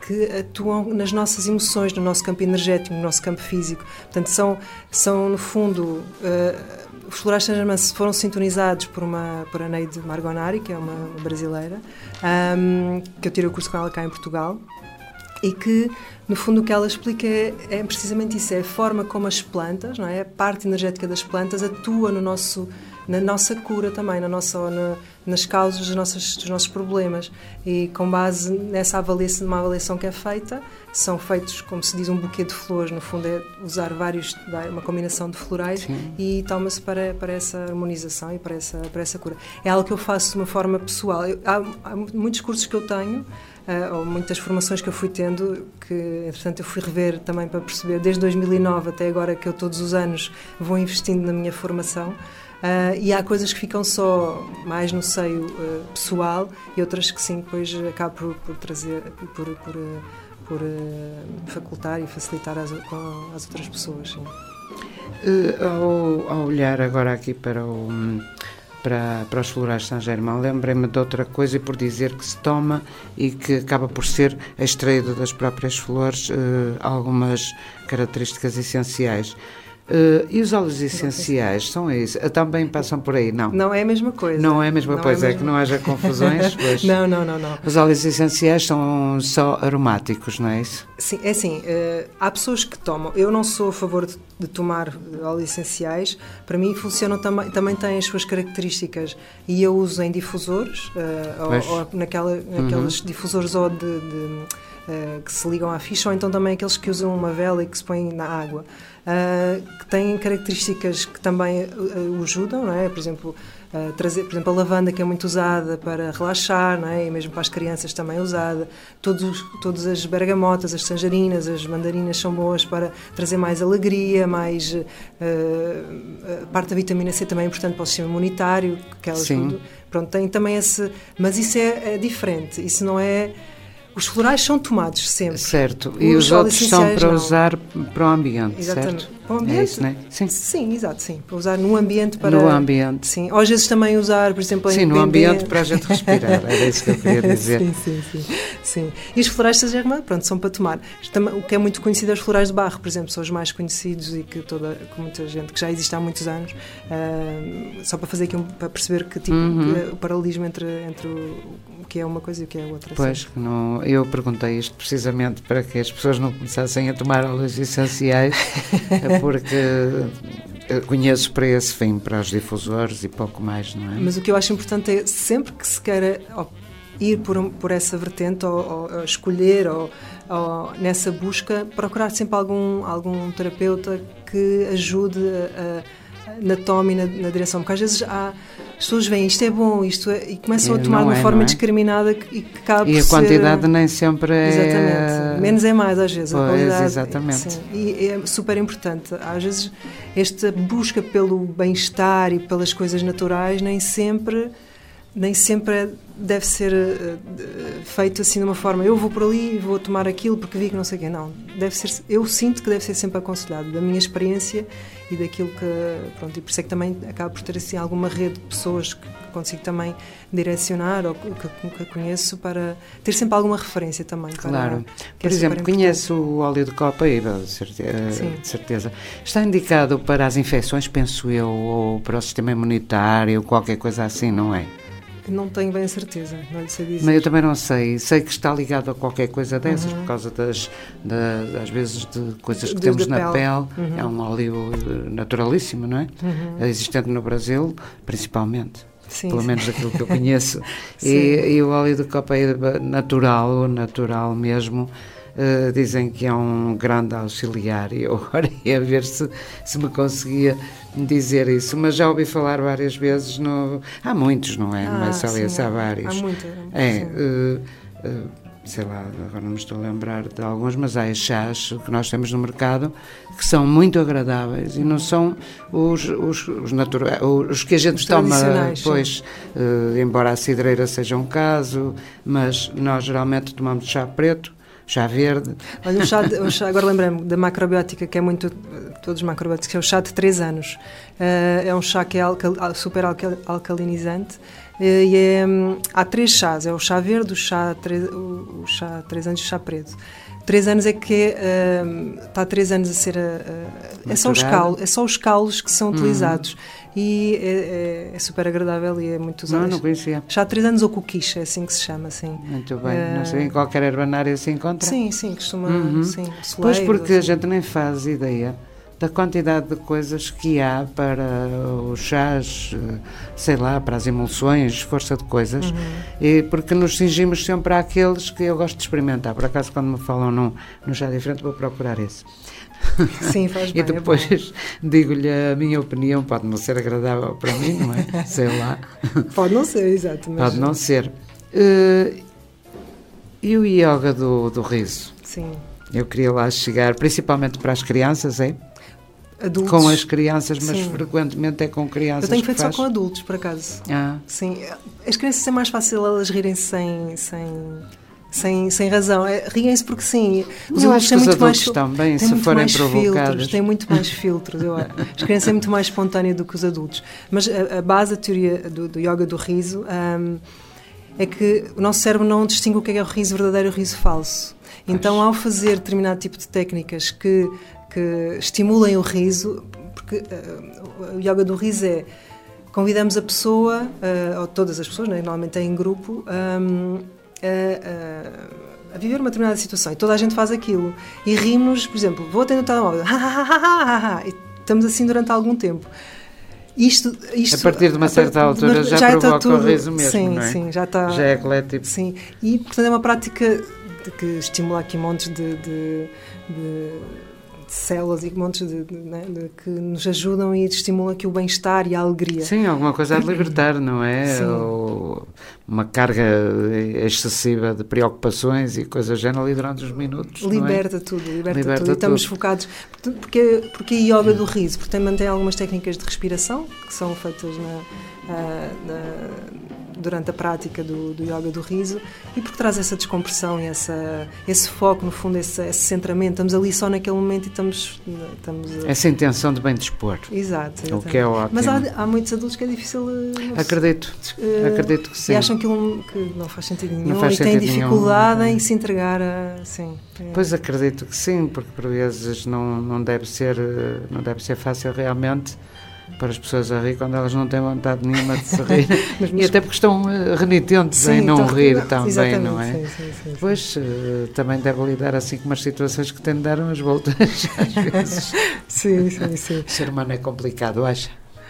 que atuam nas nossas emoções, no nosso campo energético, no nosso campo físico. Portanto, são, são no fundo, uh, os florais Saint-Germain foram sintonizados por, uma, por a Neide Margonari, que é uma brasileira, um, que eu tirei o curso com ela cá em Portugal, e que, no fundo, o que ela explica é, é precisamente isso, é a forma como as plantas, não é? A parte energética das plantas atua no nosso, na nossa cura também, na nossa, na, nas causas dos nossos, dos nossos problemas. E com base nessa avaliação, numa avaliação que é feita, são feitos, como se diz, um buquê de flores, no fundo é usar vários, uma combinação de florais. Sim. E toma-se para, para essa harmonização e para essa, para essa cura. É algo que eu faço de uma forma pessoal. Eu, há, há muitos cursos que eu tenho, Uh, ou muitas formações que eu fui tendo, que entretanto eu fui rever também para perceber, desde dois mil e nove até agora, que eu todos os anos vou investindo na minha formação, uh, e há coisas que ficam só mais no seio uh, pessoal e outras que sim, depois acabo por, por trazer, por, por, uh, por uh, facultar e facilitar às, com as outras pessoas. Sim. Uh, ao, ao olhar agora aqui para o... Para, para os florais Saint-Germain, lembrei-me de outra coisa, e por dizer que se toma e que acaba por ser extraído das próprias flores uh, algumas características essenciais. Uh, e os óleos essenciais são isso? Também passam por aí? Não. Não é a mesma coisa. Não é a mesma não coisa, é, mesmo... é que não haja confusões. Pois. Não, não, não, não. Os óleos essenciais são só aromáticos, não é isso? Sim, é assim, uh, há pessoas que tomam. Eu não sou a favor de, de tomar óleos essenciais. Para mim funcionam também, também têm as suas características, e eu uso em difusores, uh, ou, ou naquela, naqueles uhum. difusores ou de... de Uh, que se ligam à ficha, ou então também aqueles que usam uma vela e que se põem na água, uh, que têm características que também uh, o ajudam, não é? Por exemplo, uh, trazer, por exemplo, a lavanda, que é muito usada para relaxar, não é? E mesmo para as crianças também é usada. Todos, todas as bergamotas, as tangerinas, as mandarinas são boas para trazer mais alegria, mais uh, a parte da vitamina C também é importante para o sistema imunitário, que elas tudo, pronto, tem também esse, mas isso é, é diferente, isso não é. Os florais são tomados sempre. Certo. E os, os outros são para não. usar para o ambiente, Exatamente. certo? Para o ambiente. É isso, não é? Sim. Sim, exato, sim. Para usar no ambiente para... No ambiente. Sim. Ou às vezes também usar, por exemplo... Sim, em no ambiente para a gente respirar. Era isso que eu queria dizer. sim, sim, sim, sim. E os florais Saint-Germain, pronto, são para tomar. O que é muito conhecido é os florais de barro, por exemplo, são os mais conhecidos e que toda, com muita gente, que já existe há muitos anos. Uh, só para fazer aqui, um, para perceber que tipo, uhum. que, o paralelismo entre, entre o, o que é uma coisa e o que é outra. Pois, não, eu perguntei isto precisamente para que as pessoas não começassem a tomar óleos essenciais, porque conheço para esse fim, para os difusores e pouco mais, não é? Mas o que eu acho importante é, sempre que se queira ir por, por essa vertente, ou, ou, ou escolher, ou, ou nessa busca, procurar sempre algum, algum terapeuta que ajude a, a na toma e na, na direção, porque às vezes há, as pessoas veem isto é bom, isto é, e começam é, a tomar de uma é, forma é? discriminada e que acaba e por a quantidade ser, nem sempre é... Exatamente, menos é mais às vezes, pois, a qualidade, exatamente. Sim, e é super importante, às vezes esta busca pelo bem-estar e pelas coisas naturais nem sempre nem sempre deve ser uh, feito assim de uma forma, eu vou por ali e vou tomar aquilo porque vi que não sei o quê, não, deve ser, eu sinto que deve ser sempre aconselhado, da minha experiência e daquilo que, pronto, e por isso é que também acaba por ter assim alguma rede de pessoas que consigo também direcionar ou que, que conheço, para ter sempre alguma referência também. Claro, para, por é exemplo, conheço o óleo de copaíba, de certeza, de certeza, está indicado para as infecções, penso eu, ou para o sistema imunitário, qualquer coisa assim, não é? Não tenho bem a certeza, não lhe sei dizer. Mas eu também não sei, sei que está ligado a qualquer coisa dessas, uhum. por causa das, das, às vezes, de coisas que de, temos de na pele, pele. Uhum. É um óleo naturalíssimo, não é? Uhum. É existente no Brasil, principalmente. Sim, pelo sim. menos aquilo que eu conheço. e, e o óleo de copaíba natural, natural mesmo, uh, dizem que é um grande auxiliar, e eu agora ia ver se, se me conseguia dizer isso, mas já ouvi falar várias vezes, no... há muitos, não é? Ah, mas aliás, há vários. Há muitos. É, uh, uh, sei lá, agora não me estou a lembrar de alguns, mas há chás que nós temos no mercado que são muito agradáveis e não são os, os, os naturais, os que a gente os toma, pois, uh, embora a cidreira seja um caso, mas nós geralmente tomamos chá preto, chá verde. Olha, um chá, de, um chá agora lembrei-me da macrobiótica, que é muito, todos os macrobióticos, que é o chá de três anos. Uh, é um chá que é alcal, super alcal, alcalinizante. Uh, e é, um, há três chás, é o chá verde, o chá, três, o, o chá três anos e o chá preto. Três anos é que é, uh, está há três anos a ser... Uh, é, só os caulos, é só os caulos que são utilizados. Uhum. E é, é, é super agradável e é muito usado. Não, não conhecia. Chá de três anos ou coquiche, é assim que se chama. Assim. Muito bem. Uh, não sei, em qualquer herbanária se encontra? Sim, sim, costuma... Uhum. Sim, pois porque assim. A gente nem faz ideia da quantidade de coisas que há para os chás, sei lá, para as emulsões, força de coisas, uhum. e porque nos cingimos sempre àqueles que eu gosto de experimentar. Por acaso, quando me falam num, num chá diferente, vou procurar esse. Sim, faz bem. E depois é digo-lhe a minha opinião, pode não ser agradável para mim, não é? Sei lá. Pode não ser, exato. Mas... Pode não ser. Uh, e o yoga do, do riso? Sim. Eu queria lá chegar, principalmente para as crianças, é? Adultos. Com as crianças, mas Sim. frequentemente é com crianças. Eu tenho feito que faz... só com adultos, por acaso. Ah. Sim. As crianças é mais fácil elas rirem sem, sem, sem, sem razão. É, riem-se porque sim. Os eu acho que os adultos mais, também, se forem provocados. Filtros, têm muito mais filtros. Eu, as crianças é muito mais espontânea do que os adultos. Mas a, a base, a teoria do, do yoga do riso, um, é que o nosso cérebro não distingue o que é o riso verdadeiro e o riso falso. Então, ao fazer determinado tipo de técnicas que que estimulem o riso, porque uh, o yoga do riso é, convidamos a pessoa, uh, ou todas as pessoas, né, normalmente é em grupo, um, a, a, a viver uma determinada situação, e toda a gente faz aquilo, e rimos, por exemplo, vou atender o telemóvel, e estamos assim durante algum tempo. Isto, isto, a partir de uma certa a, altura já, já provoca tudo, o riso mesmo, sim, não é? Sim, já está... Já é coletivo. Sim, e portanto é uma prática de, que estimula aqui montes de... de, de células e montes de, de, né, de, que nos ajudam e estimulam aqui o bem-estar e a alegria. Sim, alguma coisa a de libertar, não é? Sim. Ou uma carga excessiva de preocupações e coisas do género ali durante uns minutos. Liberta não é? tudo, liberta, liberta tudo. E estamos tudo. focados. Porque, porque a yoga do riso, porque também mantém algumas técnicas de respiração que são feitas na, na, durante a prática do, do yoga do riso, e porque traz essa descompressão e essa, esse foco, no fundo, esse, esse centramento. Estamos ali só naquele momento e estamos... estamos a... Essa intenção de bem dispor. Exato. O que é ótimo. Mas há, há muitos adultos que é difícil... Acredito. Uh, Acredito que sim. E acham que, que não faz sentido nenhum, faz e têm dificuldade nenhum. em se entregar a... Sim. Pois acredito que sim, porque por vezes não, não, deve ser, não deve ser fácil realmente para as pessoas a rir quando elas não têm vontade nenhuma de se rir. mas, mas, e até porque estão uh, renitentes sim, em não então, rir também, não é? Sim, sim, sim, pois uh, também deve lidar assim com umas situações que têm de dar umas voltas às vezes. Sim, sim, sim. O ser humano é complicado, acha?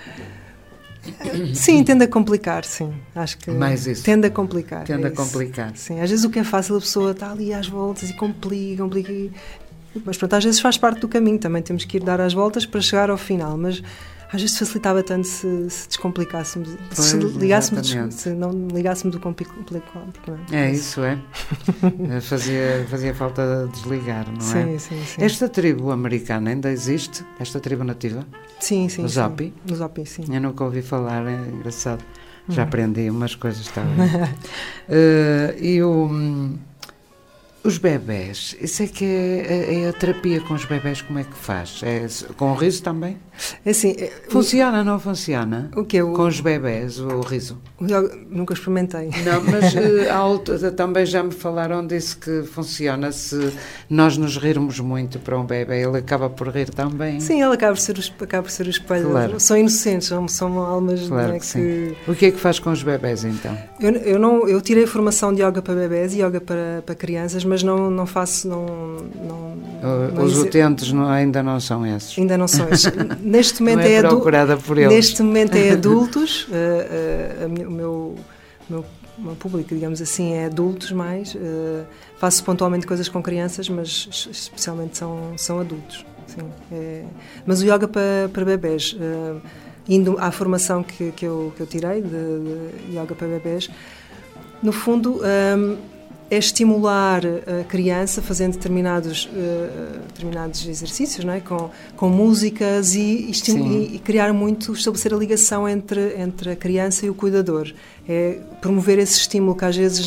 Sim, tende a complicar, sim. Acho que mais isso. Tende a complicar. Tende é a complicar. Sim, às vezes o que é fácil, a pessoa está ali às voltas e complica, complica. E... Mas pronto, às vezes faz parte do caminho, também temos que ir dar as voltas para chegar ao final, mas às vezes facilitava tanto se, se descomplicássemos, pois, se ligássemos, se não ligássemos o complicado. É, é isso, é. fazia, fazia falta desligar, não sim, é? Sim, sim. Esta tribo americana ainda existe? Esta tribo nativa? Sim, sim. Os Hopi? Os Hopi, sim. Eu nunca ouvi falar, é engraçado. Já uhum. aprendi umas coisas também. uh, e o... Os bebés, isso é que é, é a terapia com os bebés, como é que faz? É com o riso também? É assim, funciona ou não funciona? O quê? O... Com os bebés, o riso? Eu nunca experimentei. Não, mas uh, também já me falaram disso que funciona se nós nos rirmos muito para um bebé, ele acaba por rir também. Sim, ele acaba por ser o, acaba por ser o espelho. Claro. São inocentes, são, são almas... Claro não é, que, que sim. O que é que faz com os bebés então? Eu, eu, não, eu tirei formação de yoga para bebés e yoga para, para crianças, mas não, não faço... Não, não, não Os dizer... utentes não, ainda não são esses? Ainda não são esses. Neste momento não é, é procurada por eles. Neste momento é adultos, uh, uh, a minha, o meu, meu, meu público, digamos assim, é adultos mais. Uh, faço pontualmente coisas com crianças, mas especialmente são, são adultos. Sim, é. Mas o yoga para, para bebés, uh, indo à formação que, que, eu, que eu tirei de, de yoga para bebés, no fundo... Um, é estimular a criança fazendo determinados, uh, determinados exercícios, não é? com, com músicas e, e, e criar muito, estabelecer a ligação entre, entre a criança e o cuidador. É promover esse estímulo que às vezes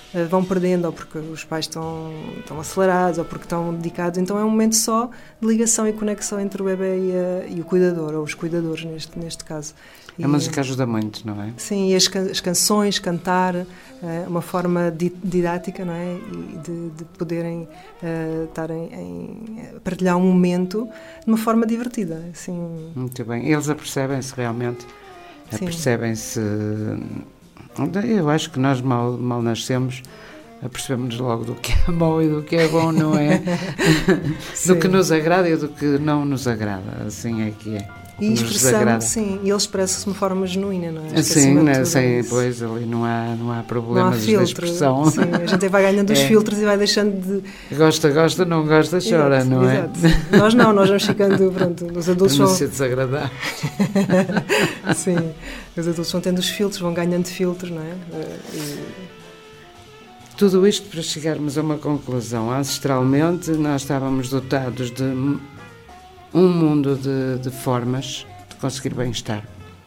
uh, vão perdendo, ou porque os pais estão, estão acelerados, ou porque estão dedicados. Então é um momento só de ligação e conexão entre o bebê e, a, e o cuidador, ou os cuidadores neste, neste caso. A e, música ajuda muito, não é? Sim, e as, can- as canções, cantar, é uma forma di- didática, não é? E de, de poderem uh, estar em, em partilhar um momento de uma forma divertida. Assim. Muito bem. Eles apercebem-se realmente, Sim. apercebem-se. Eu acho que nós mal, mal nascemos, apercebemos logo do que é mau e do que é bom, não é? Do que nos agrada e do que não nos agrada. Assim é que é. E expressão, sim, e eles expressam-se de uma forma genuína, não é? Sim, né, sim, pois ali não há, não há problemas não há filtro, de expressão. Sim, a gente vai ganhando os é. filtros e vai deixando de... Gosta, gosta, não gosta, chora, exato, não é? Exato. Nós não, nós vamos ficando, pronto, os adultos vão... vão... ser desagradável. Sim, os adultos vão tendo os filtros, vão ganhando filtros, não é? E... Tudo isto para chegarmos a uma conclusão. Ancestralmente, nós estávamos dotados de um mundo de, de formas de conseguir bem-estar.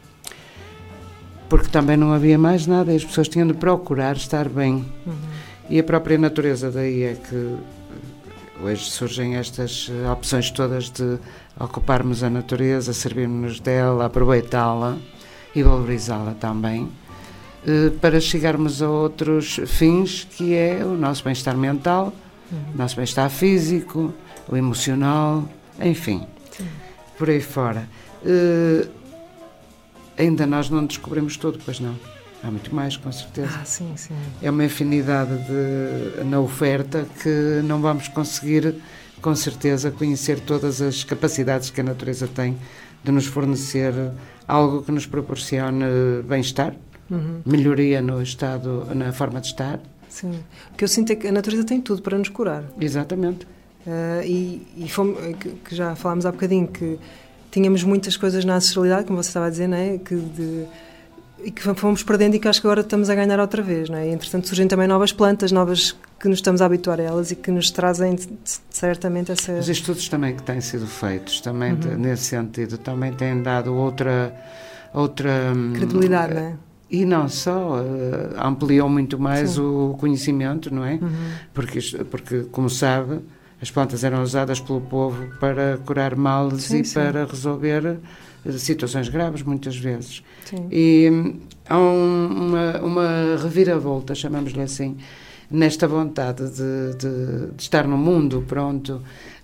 Porque também não havia mais nada e as pessoas tinham de procurar estar bem. Uhum. E a própria natureza daí é que hoje surgem estas opções todas de ocuparmos a natureza, servirmos dela, aproveitá-la e valorizá-la também, para chegarmos a outros fins, que é o nosso bem-estar mental, uhum. o nosso bem-estar físico, o emocional, enfim, Sim. por aí fora. Uh, ainda nós não descobrimos tudo, pois não. Há muito mais, com certeza. Ah, sim, sim. É uma infinidade de, na oferta que não vamos conseguir, com certeza, conhecer todas as capacidades que a natureza tem de nos fornecer algo que nos proporcione bem-estar, uhum. melhoria no estado, na forma de estar. Sim. O que eu sinto é que a natureza tem tudo para nos curar. Exatamente. Uh, e e fomos, que, que já falámos há bocadinho, que tínhamos muitas coisas na ancestralidade, como você estava a dizer, não é? Que de, e que fomos perdendo e que acho que agora estamos a ganhar outra vez, não é? E, entretanto, surgem também novas plantas, novas que nos estamos a habituar a elas e que nos trazem certamente essa... Os estudos também que têm sido feitos, também uhum. nesse sentido, também têm dado outra... outra credibilidade, não é? E não só, uh, ampliou muito mais Sim. o conhecimento, não é? Uhum. Porque, porque, como sabe, as plantas eram usadas pelo povo para curar males sim, e sim. para resolver situações graves, muitas vezes. Sim. E há um, uma, uma reviravolta, chamamos-lhe assim, nesta vontade de, de, de estar no mundo, pronto,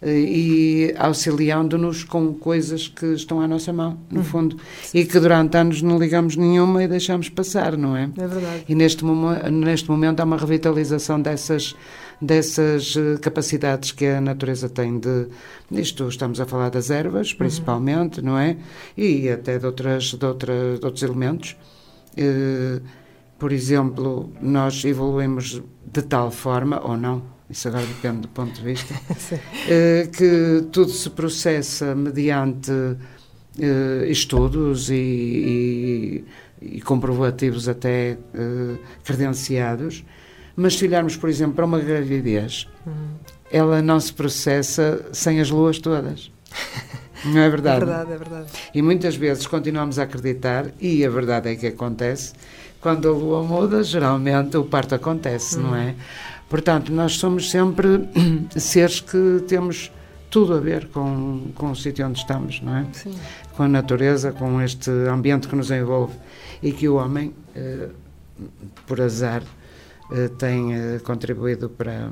e auxiliando-nos com coisas que estão à nossa mão, no fundo, e que durante anos não ligamos nenhuma e deixamos passar, não é? É verdade. E neste, neste momento há uma revitalização dessas, dessas capacidades que a natureza tem de... Isto estamos a falar das ervas, principalmente, uhum. não é? E até de, outras, de, outra, de outros elementos. Uh, por exemplo, nós evoluímos de tal forma, ou não, isso agora depende do ponto de vista, uh, que tudo se processa mediante uh, estudos e, e, e comprovativos até uh, credenciados, mas se olharmos, por exemplo, para uma gravidez, uhum. ela não se processa sem as luas todas. Não é verdade? É verdade, é verdade. E muitas vezes continuamos a acreditar, e a verdade é que acontece, quando a lua muda, geralmente o parto acontece, hum. não é? Portanto, nós somos sempre seres que temos tudo a ver com, com o sítio onde estamos, não é? Sim. Com a natureza, com este ambiente que nos envolve. E que o homem, eh, por azar, eh, tem eh, contribuído para...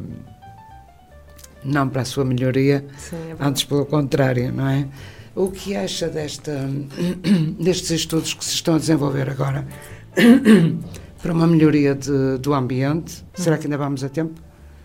não para a sua melhoria, Sim, é antes pelo contrário, não é? O que acha desta, destes estudos que se estão a desenvolver agora para uma melhoria de, do ambiente? Hum. Será que ainda vamos a tempo?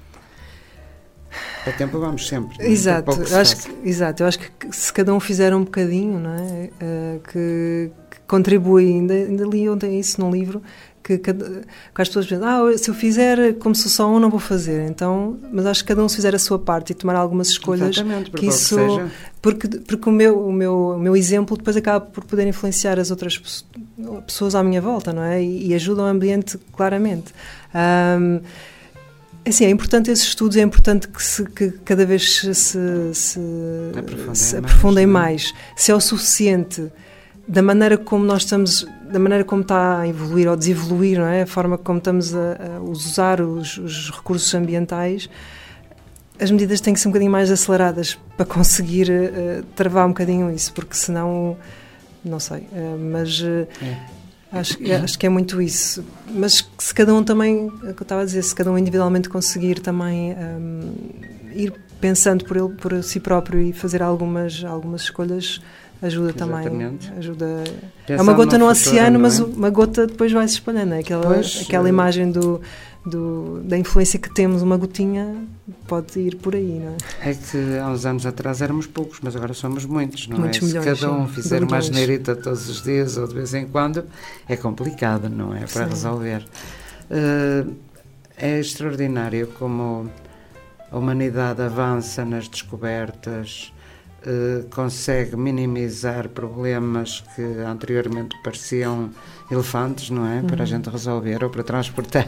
A tempo vamos sempre. Não é? Exato, eu acho que, exato, eu acho que se cada um fizer um bocadinho, não é? Uh, que, que contribui, ainda, ainda li ontem isso num livro, que, cada, que as pessoas pensam, ah, se eu fizer como sou só um, não vou fazer. Então, mas acho que cada um se fizer a sua parte e tomar algumas escolhas, exatamente, que isso, que seja. porque porque o meu o meu o meu exemplo depois acaba por poder influenciar as outras pessoas à minha volta, não é? E, e ajuda o ambiente claramente. Um, assim, é importante esses estudos, é importante que, se, que cada vez se, se, se aprofundem mais, mais. Se é o suficiente, da maneira como nós estamos, da maneira como está a evoluir ou desevoluir, não é? A forma como estamos a, a usar os, os recursos ambientais, as medidas têm que ser um bocadinho mais aceleradas para conseguir uh, travar um bocadinho isso, porque senão, não sei, uh, mas uh, é. acho, acho que é muito isso. Mas se cada um também, é o que eu estava a dizer, se cada um individualmente conseguir também um, ir pensando por ele, por si próprio e fazer algumas, algumas escolhas, ajuda. Exatamente. Também. Ajuda. É uma gota no, no futuro, oceano, mas é? Uma gota depois vai se espalhando. É aquela, pois, aquela é. imagem do, do, da influência que temos, uma gotinha pode ir por aí, não é? É que há uns anos atrás éramos poucos, mas agora somos muitos, não muitos é? Milhões, se cada um sim. fizer uma asneirita todos os dias ou de vez em quando, é complicado, não é? Para sim. resolver. Uh, é extraordinário como a humanidade avança nas descobertas, Uh, consegue minimizar problemas que anteriormente pareciam elefantes, não é? Uhum. Para a gente resolver ou para transportar.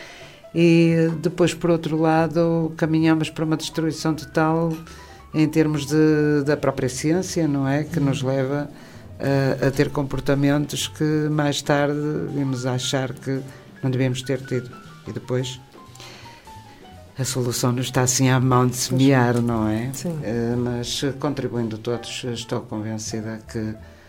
E depois, por outro lado, caminhamos para uma destruição total em termos de, da própria ciência, não é? Que uhum. nos leva a, a ter comportamentos que mais tarde vimos achar que não devíamos ter tido. E depois a solução não está assim à mão de semear, não é? Sim. Uh, mas contribuindo todos, estou convencida que,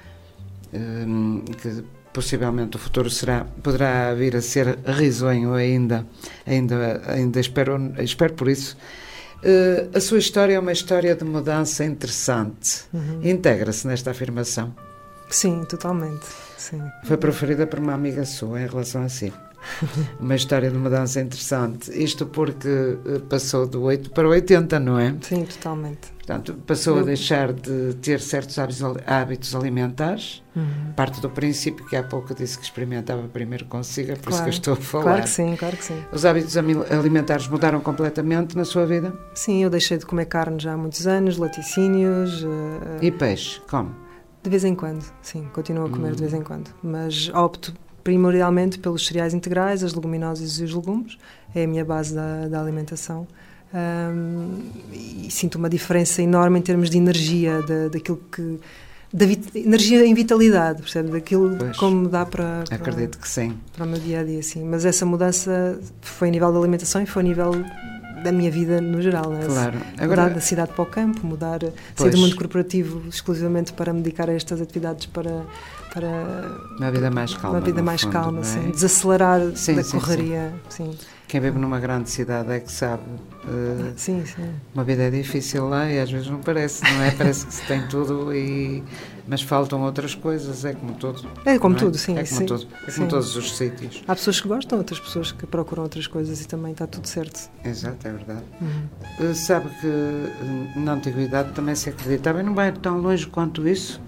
uh, que possivelmente o futuro será, poderá vir a ser risonho ainda, ainda, ainda espero, espero por isso. Uh, a sua história é uma história de mudança interessante. Uhum. Integra-se nesta afirmação? Sim, totalmente. Sim. Foi proferida por uma amiga sua em relação a si. Uma história de mudança interessante. Isto porque passou do oito para o oitenta, não é? Sim, totalmente. Portanto, passou Eu... a deixar de ter certos hábitos alimentares. Uhum. Parte do princípio que há pouco disse que experimentava primeiro consigo, é por claro. Isso que eu estou a falar. Claro que sim, claro que sim. Os hábitos alimentares mudaram completamente na sua vida? Sim, eu deixei de comer carne já há muitos anos, laticínios. Uh... E peixe, como? De vez em quando, sim, continuo a comer hum. de vez em quando. Mas opto primordialmente pelos cereais integrais, as leguminosas e os legumes, é a minha base da, da alimentação. Um, e sinto uma diferença enorme em termos de energia, da, daquilo que... da vit, energia em vitalidade, percebe? Daquilo pois, como dá para, para... Acredito que sim. Para o meu dia-a-dia, sim. Mas essa mudança foi a nível da alimentação e foi a nível da minha vida no geral, não é? Claro. Agora, mudar da cidade para o campo, mudar, pois. sair do mundo corporativo exclusivamente para me dedicar a estas atividades para... para uma vida mais calma. Uma vida mais fundo, calma, é? sim. Desacelerar sim, da sim, correria, sim. sim. Quem vive numa grande cidade é que sabe. Uh, sim, sim. Uma vida é difícil lá e às vezes não parece, não é? Parece que se tem tudo, e, mas faltam outras coisas, é como tudo. É como é? tudo, sim. É como, sim, tudo, é como todos os sítios. Há pessoas que gostam, outras pessoas que procuram outras coisas e também está tudo certo. Exato, é verdade. Uhum. Uh, sabe que na antiguidade também se acreditava, e não vai tão longe quanto isso,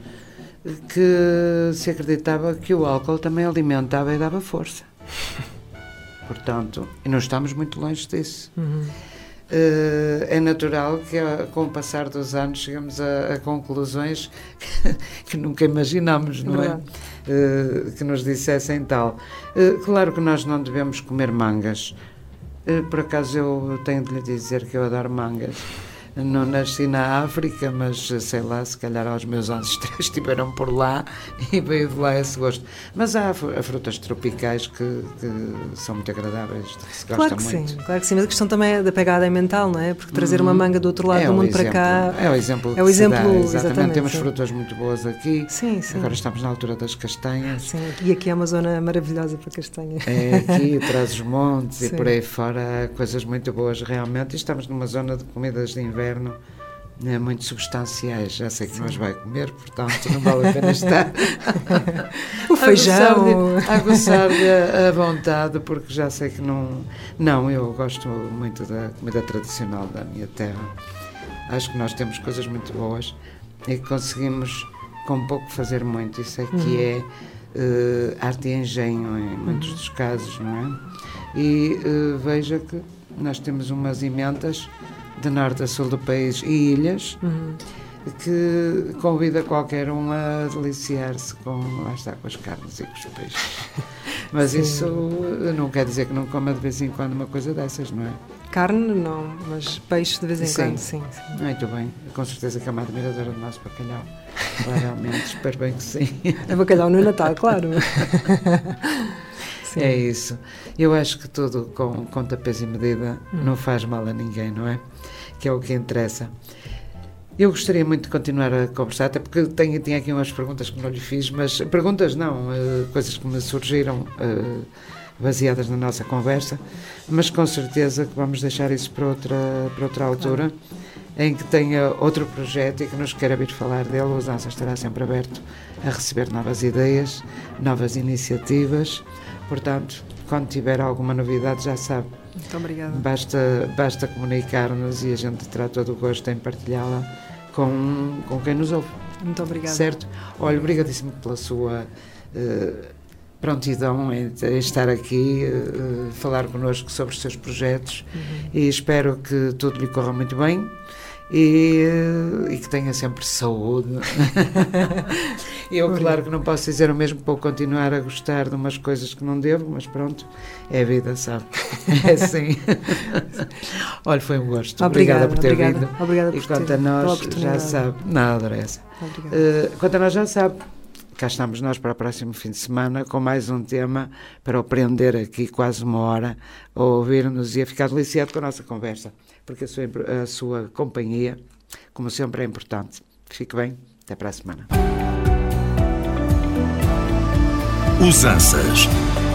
que se acreditava que o álcool também alimentava e dava força. Portanto, e não estamos muito longe disso. Uhum. Uh, é natural que com o passar dos anos chegamos a, a conclusões que, que nunca imaginámos, não é? Uh, que nos dissessem tal. Uh, claro que nós não devemos comer mangas. Uh, por acaso eu tenho de lhe dizer que eu adoro mangas. Não nasci na África, mas sei lá, se calhar os meus ancestrais estiveram por lá e veio de lá esse gosto. Mas há frutas tropicais que, que são muito agradáveis, que se claro gosta que muito. Sim, claro que sim, mas a questão também é da pegada é mental, não é? Porque trazer hum, uma manga do outro lado é do mundo exemplo, para cá... É o exemplo que é o exemplo, se dá, exatamente. exatamente. Temos sim. frutas muito boas aqui, sim, sim. Agora estamos na altura das castanhas. Sim, e aqui é uma zona maravilhosa para castanhas. É aqui, traz os montes sim. e por aí fora há coisas muito boas realmente. E estamos numa zona de comidas de inverno é muito substanciais, já sei que sim. nós vai comer, portanto não vale a pena estar o feijão a gozar-lhe a vontade, porque já sei que não não, eu gosto muito da comida tradicional da minha terra. Acho que nós temos coisas muito boas e que conseguimos com pouco fazer muito. Isso é que uhum. é uh, arte e engenho em muitos uhum. dos casos, não é? E uh, veja que nós temos umas emendas de norte a sul do país e ilhas, uhum. que convida qualquer um a deliciar-se com, lá está, com as carnes e com os peixes. Mas sim. isso não quer dizer que não coma de vez em quando uma coisa dessas, não é? Carne não, mas peixe de vez em sim. quando, sim, sim. Muito bem, com certeza que é uma admiradora do nosso bacalhau. provavelmente, espero bem que sim. É bacalhau no Natal, claro. Sim. É isso. Eu acho que tudo com, com tapês e medida hum. não faz mal a ninguém, não é? Que é o que interessa. Eu gostaria muito de continuar a conversar, até porque tenho, tinha aqui umas perguntas que não lhe fiz, mas perguntas não, uh, coisas que me surgiram uh, baseadas na nossa conversa, mas com certeza que vamos deixar isso para outra, para outra altura, claro. Em que tenha outro projeto e que nos queira vir falar dele. O Usança estará sempre aberto a receber novas ideias, novas iniciativas, portanto, quando tiver alguma novidade já sabe. Muito obrigada. Basta, basta comunicar-nos e a gente terá todo o gosto em partilhá-la com, com quem nos ouve. Muito obrigada. Certo? Olha, obrigadíssimo pela sua uh, prontidão em, em estar aqui, uh, falar connosco sobre os seus projetos uhum. e espero que tudo lhe corra muito bem. E, e que tenha sempre saúde. Eu, claro que não posso dizer o mesmo para continuar a gostar de umas coisas que não devo, mas pronto, é a vida, sabe? É assim. Olha, foi um gosto. Obrigada, obrigada por ter obrigada, vindo. Obrigada por e quanto a nós, já sabe. Nada, Adoressa. Uh, quanto a nós, já sabe. Cá estamos nós para o próximo fim de semana com mais um tema para o prender aqui quase uma hora a ouvir-nos e a ficar deliciado com a nossa conversa, porque a sua, a sua companhia, como sempre, é importante. Fique bem, até para a semana. Usanças.